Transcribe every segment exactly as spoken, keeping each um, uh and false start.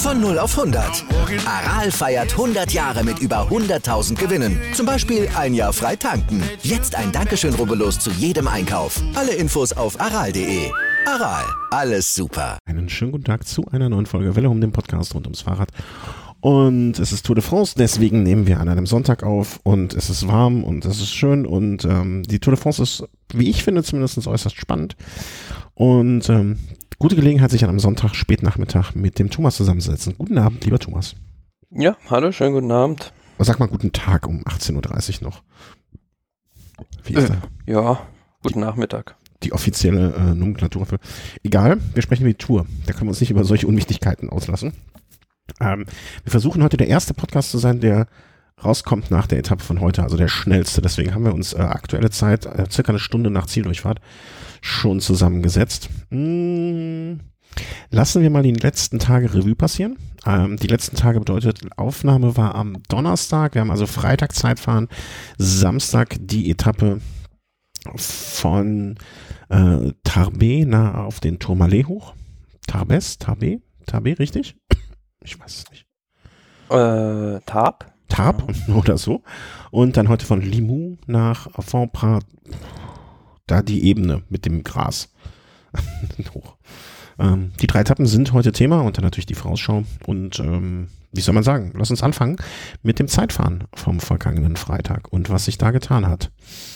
Von null auf hundert. Aral feiert hundert Jahre mit über hunderttausend Gewinnen. Zum Beispiel ein Jahr frei tanken. Jetzt ein Dankeschön, rubbellos zu jedem Einkauf. Alle Infos auf aral punkt de. Aral, alles super. Einen schönen guten Tag zu einer neuen Folge Welle um den Podcast rund ums Fahrrad. Und es ist Tour de France, deswegen nehmen wir an einem Sonntag auf und es ist warm und es ist schön und ähm, die Tour de France ist, wie ich finde, zumindest äußerst spannend und ähm, gute Gelegenheit, sich an einem Sonntag, Spätnachmittag mit dem Thomas zusammenzusetzen. Guten Abend, lieber Thomas. Ja, hallo, schönen guten Abend. Sag mal guten Tag um achtzehn Uhr dreißig noch. Wie ist äh, da? Ja, guten Nachmittag. Die offizielle äh, Nomenklatur für. Egal, wir sprechen über die Tour. Da können wir uns nicht über solche Unwichtigkeiten auslassen. Ähm, wir versuchen heute der erste Podcast zu sein, der rauskommt nach der Etappe von heute, also der schnellste. Deswegen haben wir uns äh, aktuelle Zeit, äh, circa eine Stunde nach Zieldurchfahrt, schon zusammengesetzt. Hm, lassen wir mal die letzten Tage Revue passieren. Ähm, die letzten Tage bedeutet, Aufnahme war am Donnerstag. Wir haben also Freitag Zeitfahren, Samstag die Etappe von äh, Tarbes nach auf den Tourmalet hoch. Tarbes, Tarbes, Tarbes, richtig? Ich weiß es nicht. Äh, Tarp? Tarp ja. Oder so. Und dann heute von Limoux nach Fontprat, da die Ebene mit dem Gras. Hoch. Ähm, die drei Etappen sind heute Thema und dann natürlich die Vorausschau. Und ähm, wie soll man sagen? Lass uns anfangen mit dem Zeitfahren vom vergangenen Freitag und was sich da getan hat.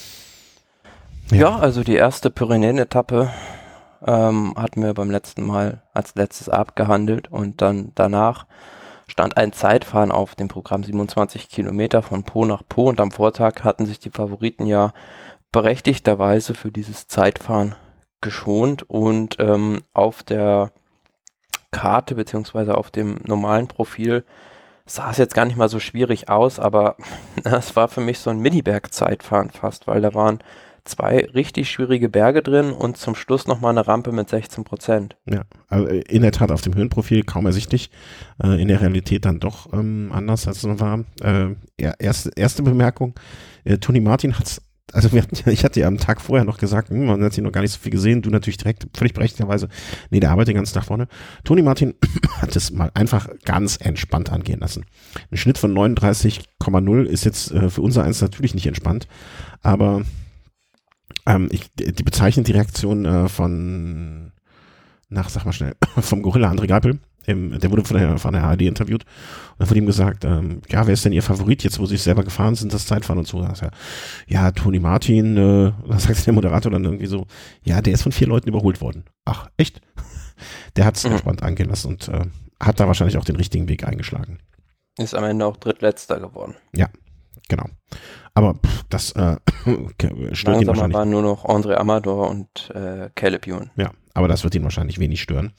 Ja, ja also die erste Pyrenäen-Etappe ähm, hatten wir beim letzten Mal als letztes abgehandelt und dann danach stand ein Zeitfahren auf dem Programm, siebenundzwanzig Kilometer von Po nach Po, und am Vortag hatten sich die Favoriten ja berechtigterweise für dieses Zeitfahren geschont und ähm, auf der Karte beziehungsweise auf dem normalen Profil sah es jetzt gar nicht mal so schwierig aus, aber es war für mich so ein Mini-Berg-Zeitfahren fast, weil da waren zwei richtig schwierige Berge drin und zum Schluss nochmal eine Rampe mit sechzehn Prozent. Ja, also in der Tat auf dem Höhenprofil kaum ersichtlich, äh, in der Realität dann doch ähm, anders als es war. Äh, erste, erste Bemerkung, äh, Toni Martin hat's, also wir hatten, ich hatte ja am Tag vorher noch gesagt, hm, man hat sie noch gar nicht so viel gesehen, du natürlich direkt, völlig berechtigterweise, nee, der arbeitet den ganzen Tag vorne. Toni Martin hat es mal einfach ganz entspannt angehen lassen. Ein Schnitt von neununddreißig Komma null ist jetzt äh, für unser eins natürlich nicht entspannt, aber Ähm, ich, die bezeichnet die Reaktion äh, von, nach, sag mal schnell, vom Gorilla André Greipel, im, der wurde von der, von der A R D interviewt und dann wurde ihm gesagt, ähm, ja, wer ist denn Ihr Favorit jetzt, wo Sie selber gefahren sind, das Zeitfahren und so. Ja, ja Toni Martin, äh, was sagt der Moderator dann irgendwie so, ja, der ist von vier Leuten überholt worden. Ach, echt? Der hat es mhm. entspannt angehen lassen und äh, hat da wahrscheinlich auch den richtigen Weg eingeschlagen. Ist am Ende auch Drittletzter geworden. Ja, genau. Aber pff, das äh, stört ihn wahrscheinlich. waren nur noch André Amador und äh, Caleb Ewan. Ja, aber das wird ihn wahrscheinlich wenig stören.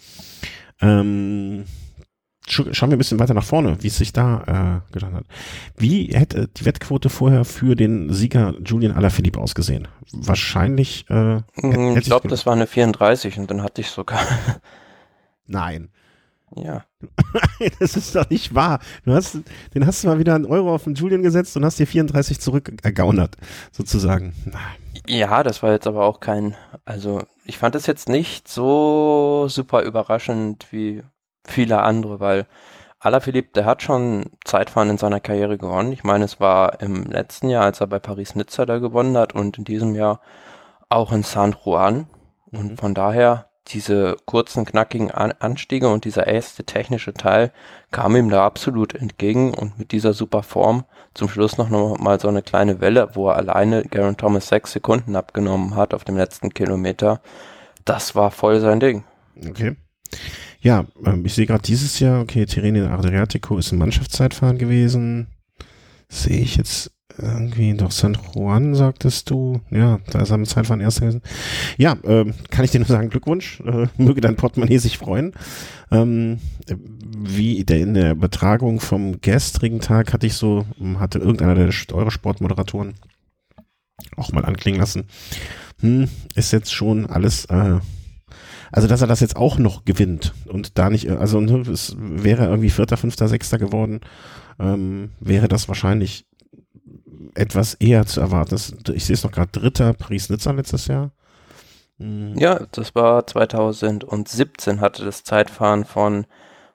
Ähm, sch- schauen wir ein bisschen weiter nach vorne, wie es sich da äh, getan hat. Wie hätte die Wettquote vorher für den Sieger Julian Alaphilippe ausgesehen? Wahrscheinlich äh, hätte, Ich glaube, das war eine vierunddreißig und dann hatte ich sogar... Nein. Ja. Das ist doch nicht wahr. Du hast, den hast du mal wieder einen Euro auf den Julian gesetzt und hast dir vierunddreißig zurück ergaunert, sozusagen. Ja, das war jetzt aber auch kein, also ich fand es jetzt nicht so super überraschend wie viele andere, weil Alaphilippe, der hat schon Zeitfahren in seiner Karriere gewonnen. Ich meine, es war im letzten Jahr, als er bei Paris-Nizza da gewonnen hat, und in diesem Jahr auch in San Juan. Und mhm. von daher, diese kurzen, knackigen An- Anstiege und dieser erste technische Teil kam ihm da absolut entgegen, und mit dieser super Form zum Schluss noch, noch mal so eine kleine Welle, wo er alleine Geraint Thomas sechs Sekunden abgenommen hat auf dem letzten Kilometer. Das war voll sein Ding. Okay. Ja, ähm, ich sehe gerade dieses Jahr, okay, Tirreno Adriatico ist ein Mannschaftszeitfahren gewesen. Sehe ich jetzt irgendwie, doch San Juan, sagtest du. Ja, da ist er mit Zeitfahren erster gewesen. Ja, ähm, kann ich dir nur sagen, Glückwunsch. Äh, möge dein Portemonnaie sich freuen. Ähm, wie der in der Übertragung vom gestrigen Tag hatte ich so, hatte irgendeiner der Eurosport-Moderatoren auch mal anklingen lassen. Hm, ist jetzt schon alles, äh, also dass er das jetzt auch noch gewinnt und da nicht, also ne, es wäre irgendwie Vierter, Fünfter, Sechster geworden, ähm, wäre das wahrscheinlich etwas eher zu erwarten. Das, ich sehe es noch gerade, Dritter Paris-Nizza letztes Jahr. Hm. Ja, das war zweitausendsiebzehn, hatte das Zeitfahren von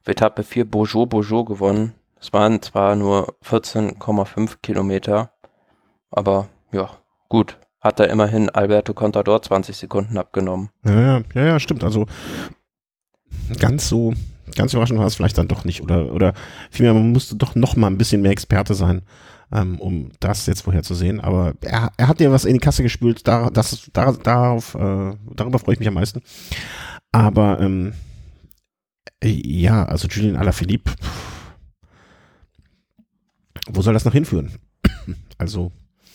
Etappe vier Beaujeu, Beaujeu gewonnen. Es waren zwar nur vierzehn Komma fünf Kilometer, aber ja, gut. Hat er immerhin Alberto Contador zwanzig Sekunden abgenommen. Ja, ja, ja, ja, stimmt. Also ganz so, ganz überraschend war es vielleicht dann doch nicht. Oder, oder vielmehr, man musste doch noch mal ein bisschen mehr Experte sein, ähm, um das jetzt vorherzusehen. Aber er, er hat ja was in die Kasse gespült. Da, das, da, darauf, äh, darüber freue ich mich am meisten. Aber ähm, ja, also Julien Alaphilippe, wo soll das noch hinführen? Also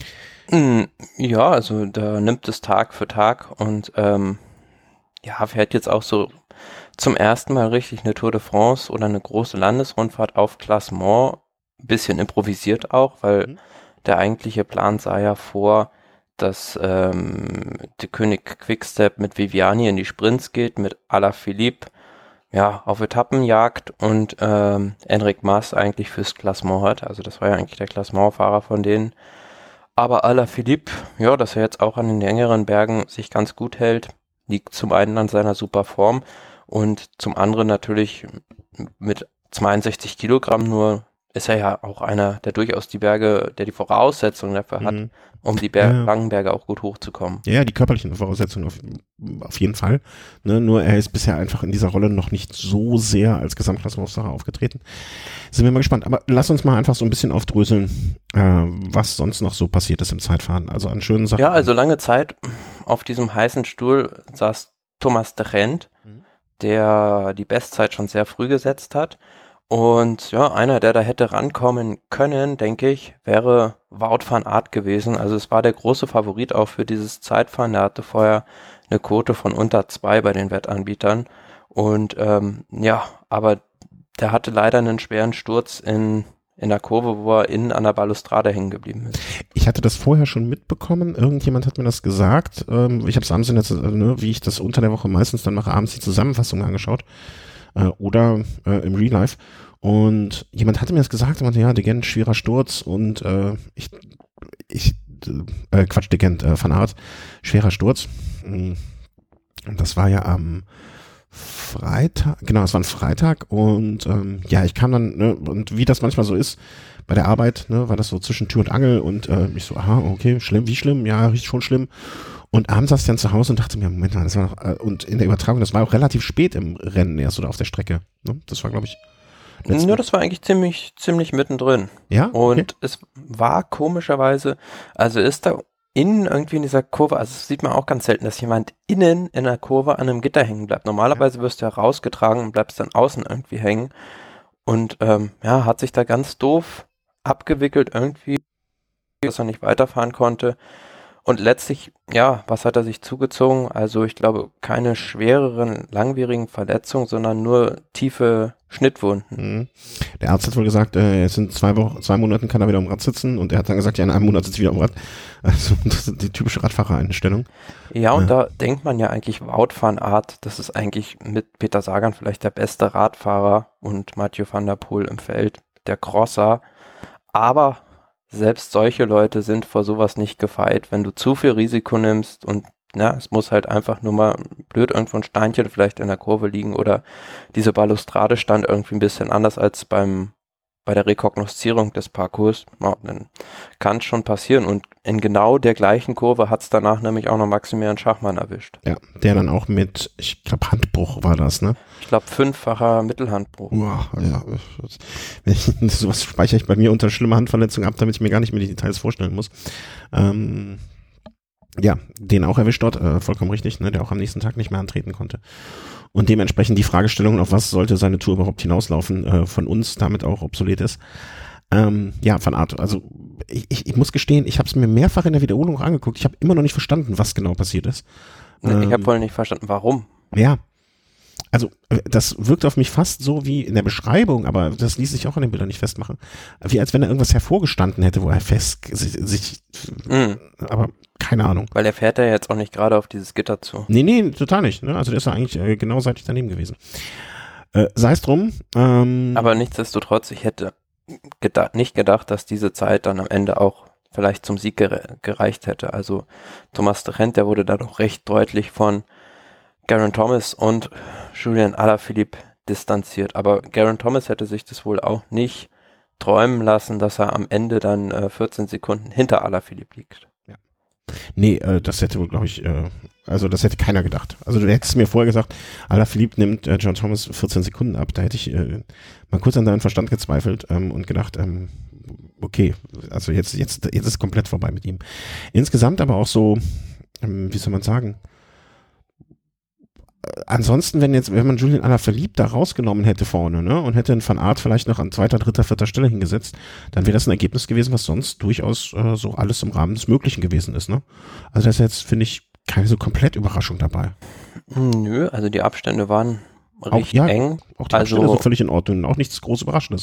ja, also da nimmt es Tag für Tag und ähm, ja, fährt jetzt auch so zum ersten Mal richtig eine Tour de France oder eine große Landesrundfahrt auf Classement. Ein bisschen improvisiert auch, weil mhm. der eigentliche Plan sah ja vor, dass ähm, der König Quickstep mit Viviani in die Sprints geht, mit Alaphilippe ja, auf Etappenjagd und ähm, Enric Mas eigentlich fürs Klassement hat. Also das war ja eigentlich der Klassementfahrer von denen. Aber Alaphilippe, ja, dass er jetzt auch an den längeren Bergen sich ganz gut hält, liegt zum einen an seiner super Form und zum anderen natürlich mit zweiundsechzig Kilogramm nur ist er ja auch einer, der durchaus die Berge, der die Voraussetzungen dafür hat, mhm. um die Ber- ja. langen Berge auch gut hochzukommen. Ja, die körperlichen Voraussetzungen auf, auf jeden Fall. Ne, nur er ist bisher einfach in dieser Rolle noch nicht so sehr als Gesamtklassementsfahrer aufgetreten. Sind wir mal gespannt. Aber lass uns mal einfach so ein bisschen aufdröseln, äh, was sonst noch so passiert ist im Zeitfahren. Also an schönen Sachen. Ja, also lange Zeit auf diesem heißen Stuhl saß Thomas de Gendt, mhm. der die Bestzeit schon sehr früh gesetzt hat. Und ja, einer, der da hätte rankommen können, denke ich, wäre Wout van Aert gewesen. Also es war der große Favorit auch für dieses Zeitfahren. Der hatte vorher eine Quote von unter zwei bei den Wettanbietern. Und ähm, ja, aber der hatte leider einen schweren Sturz in, in der Kurve, wo er innen an der Balustrade hängen geblieben ist. Ich hatte das vorher schon mitbekommen. Irgendjemand hat mir das gesagt. Ähm, ich habe es abends, in der, ne, wie ich das unter der Woche meistens dann mache, abends die Zusammenfassung angeschaut. Äh, oder äh, im Real Life. Und jemand hatte mir das gesagt und meinte, ja, de Gendt, schwerer Sturz und äh, ich, ich äh, Quatsch, de Gendt, äh, Van Aert, schwerer Sturz. Und das war ja am Freitag, genau, es war ein Freitag und ähm, ja, ich kam dann, ne, und wie das manchmal so ist, bei der Arbeit, ne, war das so zwischen Tür und Angel und äh, ich so, aha, okay, schlimm, wie schlimm? Ja, richtig schon schlimm. Und abends saß ich dann zu Hause und dachte mir, Moment mal, das war noch, äh, und in der Übertragung, das war auch relativ spät im Rennen erst oder auf der Strecke. Ne? Das war, glaube ich, letzten Ja, das war eigentlich ziemlich, ziemlich mittendrin. Ja? Okay. Und es war komischerweise, also ist da innen irgendwie in dieser Kurve, also das sieht man auch ganz selten, dass jemand innen in der Kurve an einem Gitter hängen bleibt. Normalerweise wirst du ja rausgetragen und bleibst dann außen irgendwie hängen. Und ähm, ja, hat sich da ganz doof abgewickelt irgendwie, dass er nicht weiterfahren konnte. Und letztlich, ja, was hat er sich zugezogen? Also ich glaube, keine schwereren, langwierigen Verletzungen, sondern nur tiefe Schnittwunden. Mhm. Der Arzt hat wohl gesagt, äh, jetzt in zwei Wochen, zwei Monaten kann er wieder am Rad sitzen und er hat dann gesagt, ja, in einem Monat sitzt er wieder am Rad. Also das ist die typische Radfahrereinstellung. Ja, und äh. da denkt man ja eigentlich, Wout van Aert, das ist eigentlich mit Peter Sagan vielleicht der beste Radfahrer und Mathieu van der Poel im Feld, der Crosser. Aber selbst solche Leute sind vor sowas nicht gefeit, wenn du zu viel Risiko nimmst und ja, es muss halt einfach nur mal blöd irgendwo ein Steinchen vielleicht in der Kurve liegen oder diese Balustrade stand irgendwie ein bisschen anders als beim bei der Rekognoszierung des Parcours. Ja, dann kann es schon passieren und in genau der gleichen Kurve hat es danach nämlich auch noch Maximilian Schachmann erwischt. Ja, der dann auch mit, ich glaube Handbruch war das, ne? Ich glaube fünffacher Mittelhandbruch. Uah, ja, wenn ich, sowas speichere ich bei mir unter schlimme Handverletzung ab, damit ich mir gar nicht mehr die Details vorstellen muss. Ähm, ja, den auch erwischt dort, äh, vollkommen richtig, ne, der auch am nächsten Tag nicht mehr antreten konnte. Und dementsprechend die Fragestellung, auf was sollte seine Tour überhaupt hinauslaufen, äh, von uns damit auch obsolet ist. Ähm, ja, Van Aert, also ich, ich, ich muss gestehen, ich habe es mir mehrfach in der Wiederholung auch angeguckt, ich habe immer noch nicht verstanden, was genau passiert ist. Ähm, ich habe wohl nicht verstanden, warum. Ja, also das wirkt auf mich fast so wie in der Beschreibung, aber das ließ sich auch an den Bildern nicht festmachen, wie als wenn er irgendwas hervorgestanden hätte, wo er fest sich, sich mm. aber keine Ahnung. Weil er fährt ja jetzt auch nicht gerade auf dieses Gitter zu. Nee, nee, total nicht. Ne? Also der ist ja eigentlich äh, genau seitlich daneben gewesen. Äh, sei es drum. Ähm, aber nichtsdestotrotz, ich hätte geda- nicht gedacht, dass diese Zeit dann am Ende auch vielleicht zum Sieg gere- gereicht hätte. Also Thomas de Gendt, der wurde da doch recht deutlich von Geraint Thomas und Julien Alaphilippe distanziert. Aber Geraint Thomas hätte sich das wohl auch nicht träumen lassen, dass er am Ende dann äh, vierzehn Sekunden hinter Alaphilippe liegt. Ja. Nee, äh, das hätte wohl, glaube ich, äh, also das hätte keiner gedacht. Also du hättest mir vorher gesagt, Alaphilippe nimmt äh, John Thomas vierzehn Sekunden ab. Da hätte ich äh, mal kurz an deinen Verstand gezweifelt ähm, und gedacht, ähm, okay, also jetzt, jetzt, jetzt ist komplett vorbei mit ihm. Insgesamt aber auch so, ähm, wie soll man sagen, ansonsten, wenn jetzt, wenn man Julian Alaphilippe da rausgenommen hätte vorne, ne, und hätte einen Van Aert vielleicht noch an zweiter, dritter, vierter Stelle hingesetzt, dann wäre das ein Ergebnis gewesen, was sonst durchaus äh, so alles im Rahmen des Möglichen gewesen ist, ne? Also das ist jetzt, finde ich, keine so komplett Überraschung dabei. Nö, also die Abstände waren auch, recht ja, eng. Auch die also, Abstände sind völlig in Ordnung, auch nichts groß Überraschendes.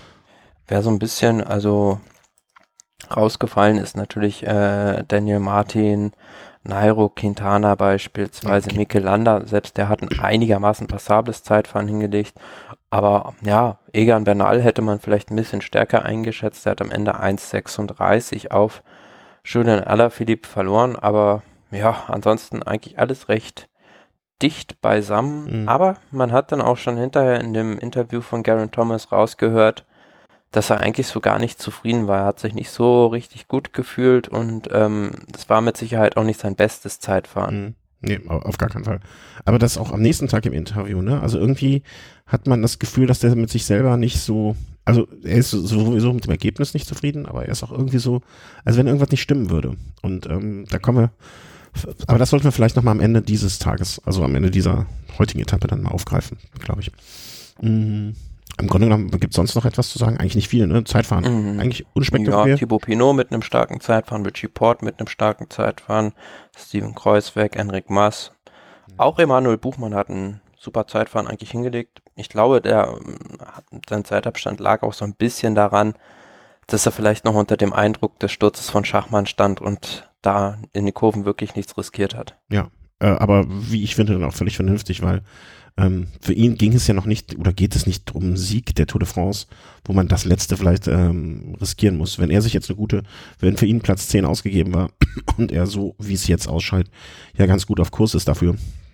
Wer so ein bisschen, also rausgefallen ist natürlich äh, Daniel Martin, Nairo Quintana beispielsweise, okay. Mikel Landa, selbst der hat ein einigermaßen passables Zeitfahren hingelegt, aber ja, Egan Bernal hätte man vielleicht ein bisschen stärker eingeschätzt, der hat am Ende eins sechsunddreißig auf Julian Alaphilippe verloren, aber ja, ansonsten eigentlich alles recht dicht beisammen, mhm. aber man hat dann auch schon hinterher in dem Interview von Geraint Thomas rausgehört, dass er eigentlich so gar nicht zufrieden war. Er hat sich nicht so richtig gut gefühlt und ähm, das war mit Sicherheit auch nicht sein bestes Zeitfahren. Mhm. Nee, auf gar keinen Fall. Aber das auch am nächsten Tag im Interview, ne? Also irgendwie hat man das Gefühl, dass der mit sich selber nicht so, also er ist sowieso mit dem Ergebnis nicht zufrieden, aber er ist auch irgendwie so, als wenn irgendwas nicht stimmen würde. Und ähm, da kommen wir, aber das sollten wir vielleicht nochmal am Ende dieses Tages, also am Ende dieser heutigen Etappe dann mal aufgreifen, glaube ich. Mhm. Im Grunde genommen gibt es sonst noch etwas zu sagen? Eigentlich nicht viel, ne? Zeitfahren. Mhm. Eigentlich unspektakulär. Ja, Thibaut Pinot mit einem starken Zeitfahren, Richie Porte mit einem starken Zeitfahren, Steven Kruijswijk, Enric Mas. Mhm. Auch Emanuel Buchmann hat ein super Zeitfahren eigentlich hingelegt. Ich glaube, der sein Zeitabstand lag auch so ein bisschen daran, dass er vielleicht noch unter dem Eindruck des Sturzes von Schachmann stand und da in die Kurven wirklich nichts riskiert hat. Ja, äh, aber wie ich finde, dann auch völlig vernünftig, weil Ähm, für ihn ging es ja noch nicht, oder geht es nicht um Sieg der Tour de France, wo man das letzte vielleicht ähm, riskieren muss. Wenn er sich jetzt eine gute, wenn für ihn Platz zehn ausgegeben war und er so, wie es jetzt ausschaut, ja ganz gut auf Kurs ist dafür,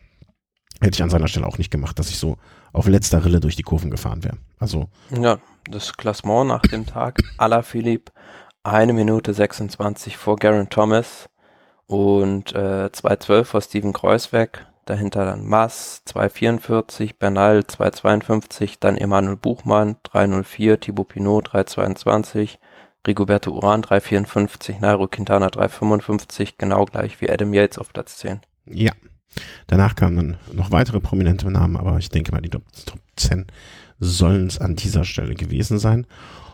hätte ich an seiner Stelle auch nicht gemacht, dass ich so auf letzter Rille durch die Kurven gefahren wäre. Also ja, das Klassement nach dem Tag, Alaphilippe eine Minute sechsundzwanzig vor Geraint Thomas und äh, zwei zwölf vor Steven Kruijswijk. Dahinter dann Mas, zwei vierundvierzig, Bernal, zwei zweiundfünfzig, dann Emanuel Buchmann, drei null vier, Thibaut Pinot, drei zweiundzwanzig, Rigoberto Urán, drei vierundfünfzig, Nairo Quintana, drei fünfundfünfzig, genau gleich wie Adam Yates auf Platz zehn. Ja, danach kamen dann noch weitere prominente Namen, aber ich denke mal, die Top zehn sollen es an dieser Stelle gewesen sein.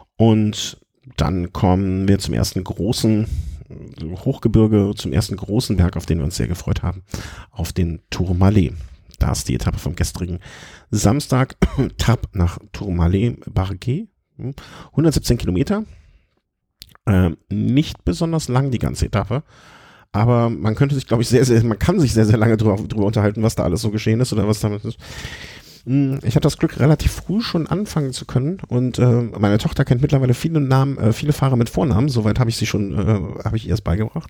Und dann kommen wir zum ersten großen Hochgebirge, zum ersten großen Berg, auf den wir uns sehr gefreut haben, auf den Tourmalet. Da ist die Etappe vom gestrigen Samstag. Tab nach Tourmalet-Barguet. hundertsiebzehn Kilometer. Ähm, nicht besonders lang, die ganze Etappe. Aber man könnte sich, glaube ich, sehr, sehr, man kann sich sehr, sehr lange drüber, drüber unterhalten, was da alles so geschehen ist oder was damit ist. Ich hatte das Glück, relativ früh schon anfangen zu können und äh, meine Tochter kennt mittlerweile viele Namen, äh, viele Fahrer mit Vornamen, soweit habe ich sie schon, äh, habe ich ihr es beigebracht.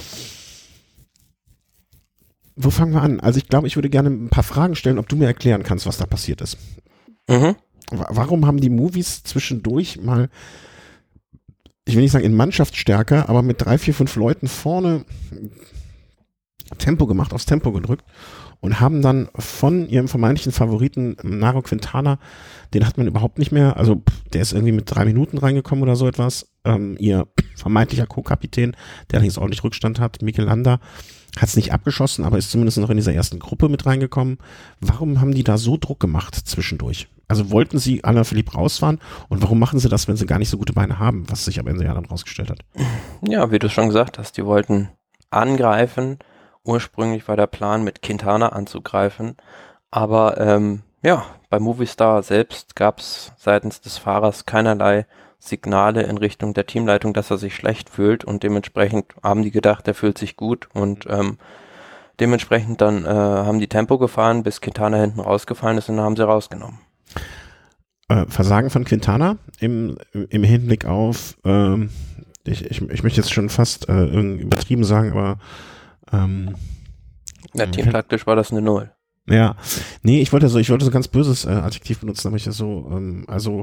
Wo fangen wir an? Also ich glaube, ich würde gerne ein paar Fragen stellen, ob du mir erklären kannst, was da passiert ist. Mhm. Warum haben die Movies zwischendurch mal, ich will nicht sagen in Mannschaftsstärke, aber mit drei, vier, fünf Leuten vorne Tempo gemacht, aufs Tempo gedrückt und haben dann von ihrem vermeintlichen Favoriten Nairo Quintana, den hat man überhaupt nicht mehr, also der ist irgendwie mit drei Minuten reingekommen oder so etwas, ähm, ihr vermeintlicher Co-Kapitän, der allerdings ordentlich Rückstand hat, Mikel Landa, hat es nicht abgeschossen, aber ist zumindest noch in dieser ersten Gruppe mit reingekommen. Warum haben die da so Druck gemacht zwischendurch? Also wollten sie Alaphilippe rausfahren und warum machen sie das, wenn sie gar nicht so gute Beine haben, was sich am Ende ja dann rausgestellt hat? Ja, wie du schon gesagt hast, die wollten angreifen. Ursprünglich war der Plan, mit Quintana anzugreifen, aber ähm, ja, bei Movistar selbst gab es seitens des Fahrers keinerlei Signale in Richtung der Teamleitung, dass er sich schlecht fühlt und dementsprechend haben die gedacht, er fühlt sich gut und ähm, dementsprechend dann äh, haben die Tempo gefahren, bis Quintana hinten rausgefallen ist und dann haben sie rausgenommen. Äh, Versagen von Quintana im, im Hinblick auf, ähm, ich, ich, ich möchte jetzt schon fast äh, übertrieben sagen, aber Ähm, ja, teamtaktisch war das eine Null. Ja, nee, ich wollte so, ich wollte so ganz böses äh, Adjektiv benutzen, aber ich das so, ähm, also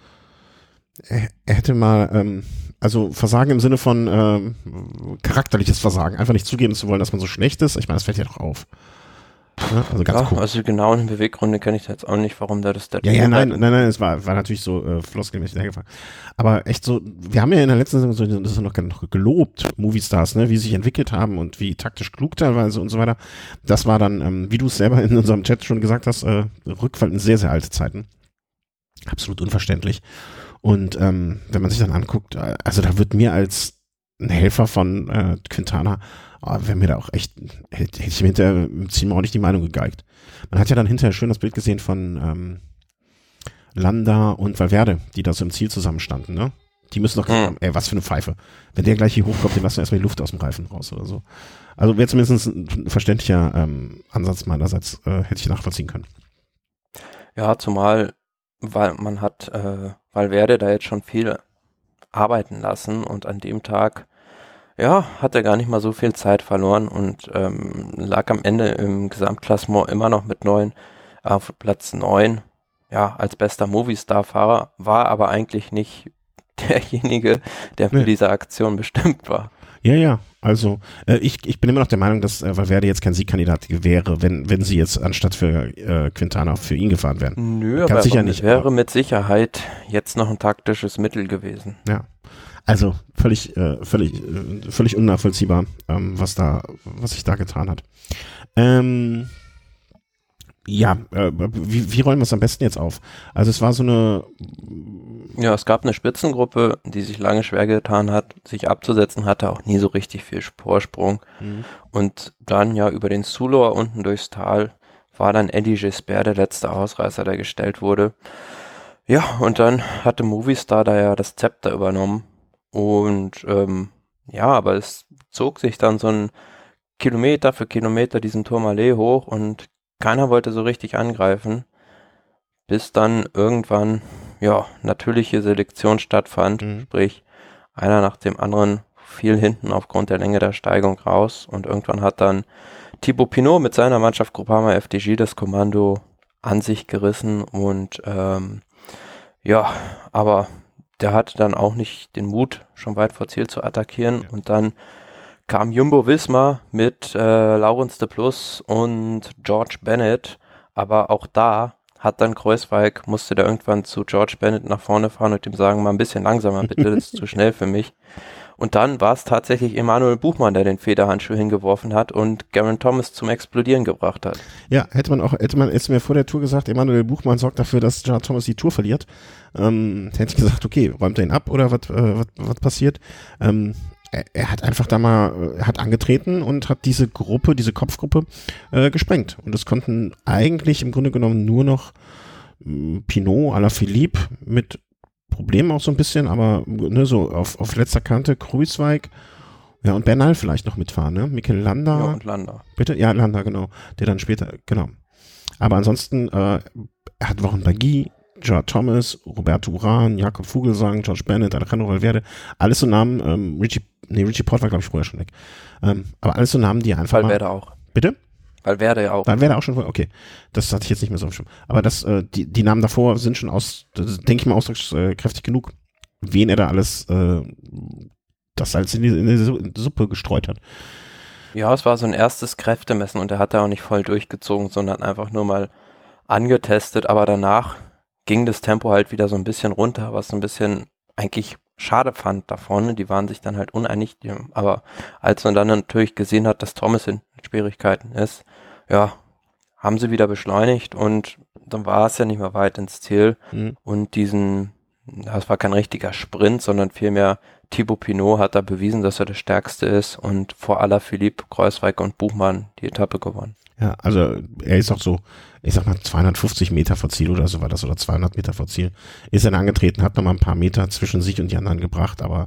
er, er hätte mal, ähm, also Versagen im Sinne von ähm, charakterliches Versagen, einfach nicht zugeben zu wollen, dass man so schlecht ist. Ich meine, das fällt ja doch auf. Ja, also ganz Ja, cool. also genau eine Beweggründe kenne ich jetzt auch nicht, warum da das der Ja, ja, nein, nein, nein, es war, war natürlich so äh, floskelmäßig hergefangen. Aber echt so, wir haben ja in der letzten Saison so, das ist noch, noch gelobt, Moviestars, ne, wie sie sich entwickelt haben und wie taktisch klug teilweise und so weiter. Das war dann, ähm, wie du es selber in unserem Chat schon gesagt hast, äh, Rückfall in sehr, sehr alte Zeiten. Absolut unverständlich. Und ähm, wenn man sich dann anguckt, äh, also da wird mir als ein Helfer von äh, Quintana, oh, wäre mir da auch echt, hätte, hätte ich mir hinterher ziemlich auch nicht die Meinung gegeigt. Man hat ja dann hinterher schön das Bild gesehen von ähm, Landa und Valverde, die da so im Ziel zusammenstanden, ne? Die müssen doch gesagt haben, ey, was für eine Pfeife. Wenn der gleich hier hochkommt, dann lassen wir erstmal die Luft aus dem Reifen raus oder so. Also wäre zumindest ein verständlicher ähm, Ansatz meinerseits, äh, hätte ich nachvollziehen können. Ja, zumal, weil man hat äh, Valverde da jetzt schon viel arbeiten lassen und an dem Tag, ja, hat er gar nicht mal so viel Zeit verloren und ähm, lag am Ende im Gesamtklassement immer noch mit neun auf Platz neun, ja, als bester Movistar-Fahrer, war aber eigentlich nicht derjenige, der für Nee. diese Aktion bestimmt war. Ja, ja, also äh, ich, ich bin immer noch der Meinung, dass äh, Valverde jetzt kein Siegkandidat wäre, wenn, wenn sie jetzt anstatt für äh, Quintana für ihn gefahren wären. Nö, Ganz aber sicher es nicht, wäre aber- mit Sicherheit jetzt noch ein taktisches Mittel gewesen. Ja, also völlig, äh, völlig, äh, völlig unnachvollziehbar, ähm, was da, was sich da getan hat. Ähm, ja, äh, wie, wie rollen wir es am besten jetzt auf? Also es war so eine, Ja, es gab eine Spitzengruppe, die sich lange schwer getan hat, sich abzusetzen, hatte auch nie so richtig viel Vorsprung. Mhm. Und dann ja über den Sulor unten durchs Tal war dann Eddie Gisbert der letzte Ausreißer, der gestellt wurde. Ja, und dann hatte Movistar da ja das Zepter übernommen. Und ähm, ja, aber es zog sich dann so ein Kilometer für Kilometer diesen Tourmalet hoch und keiner wollte so richtig angreifen, bis dann irgendwann, ja, natürliche Selektion stattfand, Mhm. sprich einer nach dem anderen fiel hinten aufgrund der Länge der Steigung raus und irgendwann hat dann Thibaut Pinot mit seiner Mannschaft Groupama F D G das Kommando an sich gerissen und ähm, ja, aber der hatte dann auch nicht den Mut, schon weit vor Ziel zu attackieren Ja. und dann kam Jumbo-Visma mit äh, Laurens de Plus und George Bennett, aber auch da hat dann Kruijswijk, musste der irgendwann zu George Bennett nach vorne fahren und ihm sagen, mal ein bisschen langsamer bitte, das ist zu schnell für mich. Und dann war es tatsächlich Emanuel Buchmann, der den Federhandschuh hingeworfen hat und Geraint Thomas zum Explodieren gebracht hat. Ja, hätte man auch, hätte man jetzt mir vor der Tour gesagt, Emanuel Buchmann sorgt dafür, dass Geraint Thomas die Tour verliert, ähm, hätte ich gesagt, okay, räumt er ihn ab oder was, äh, was, was passiert? Ähm, er, er hat einfach da mal, er hat angetreten und hat diese Gruppe, diese Kopfgruppe äh, gesprengt. Und es konnten eigentlich im Grunde genommen nur noch mh, Pinot, Alaphilippe mit Problemen auch so ein bisschen, aber ne, so auf, auf letzter Kante, Kruijswijk, ja, und Bernal vielleicht noch mitfahren, ne? Mikel Landa. Ja, und Landa. Bitte? Ja, Landa, genau. Der dann später, genau. Aber ansonsten, äh, er hat Wochen Bagui, Geraint Thomas, Roberto Uran, Jakob Fuglsang, George Bennett, Alejandro Valverde, alles so Namen, ähm, Richie, nee, Richie Porte war, glaube ich, vorher schon weg. Ähm, aber alles so Namen, die einfach Valverde mal, auch. bitte? Valverde ja auch. Valverde auch schon vorher, okay. Das hatte ich jetzt nicht mehr so auf dem Schirm. Aber das, äh, die, die Namen davor sind schon aus, das denke ich mal, ausdruckskräftig genug, wen er da alles, äh, das Salz in die, in die Su- Suppe gestreut hat. Ja, es war so ein erstes Kräftemessen und er hat da auch nicht voll durchgezogen, sondern einfach nur mal angetestet, aber danach ging das Tempo halt wieder so ein bisschen runter, was so ein bisschen eigentlich schade fand da vorne, die waren sich dann halt uneinig, die, aber als man dann natürlich gesehen hat, dass Thomas in Schwierigkeiten ist, ja, haben sie wieder beschleunigt und dann war es ja nicht mehr weit ins Ziel Mhm. und diesen, das war kein richtiger Sprint, sondern vielmehr Thibaut Pinot hat da bewiesen, dass er der Stärkste ist und vor Alaphilippe, Kruijswijk und Buchmann die Etappe gewonnen. Ja, also er ist auch so, ich sag mal zweihundertfünfzig Meter vor Ziel oder so war das, oder zweihundert Meter vor Ziel, ist er dann angetreten, hat noch mal ein paar Meter zwischen sich und die anderen gebracht, aber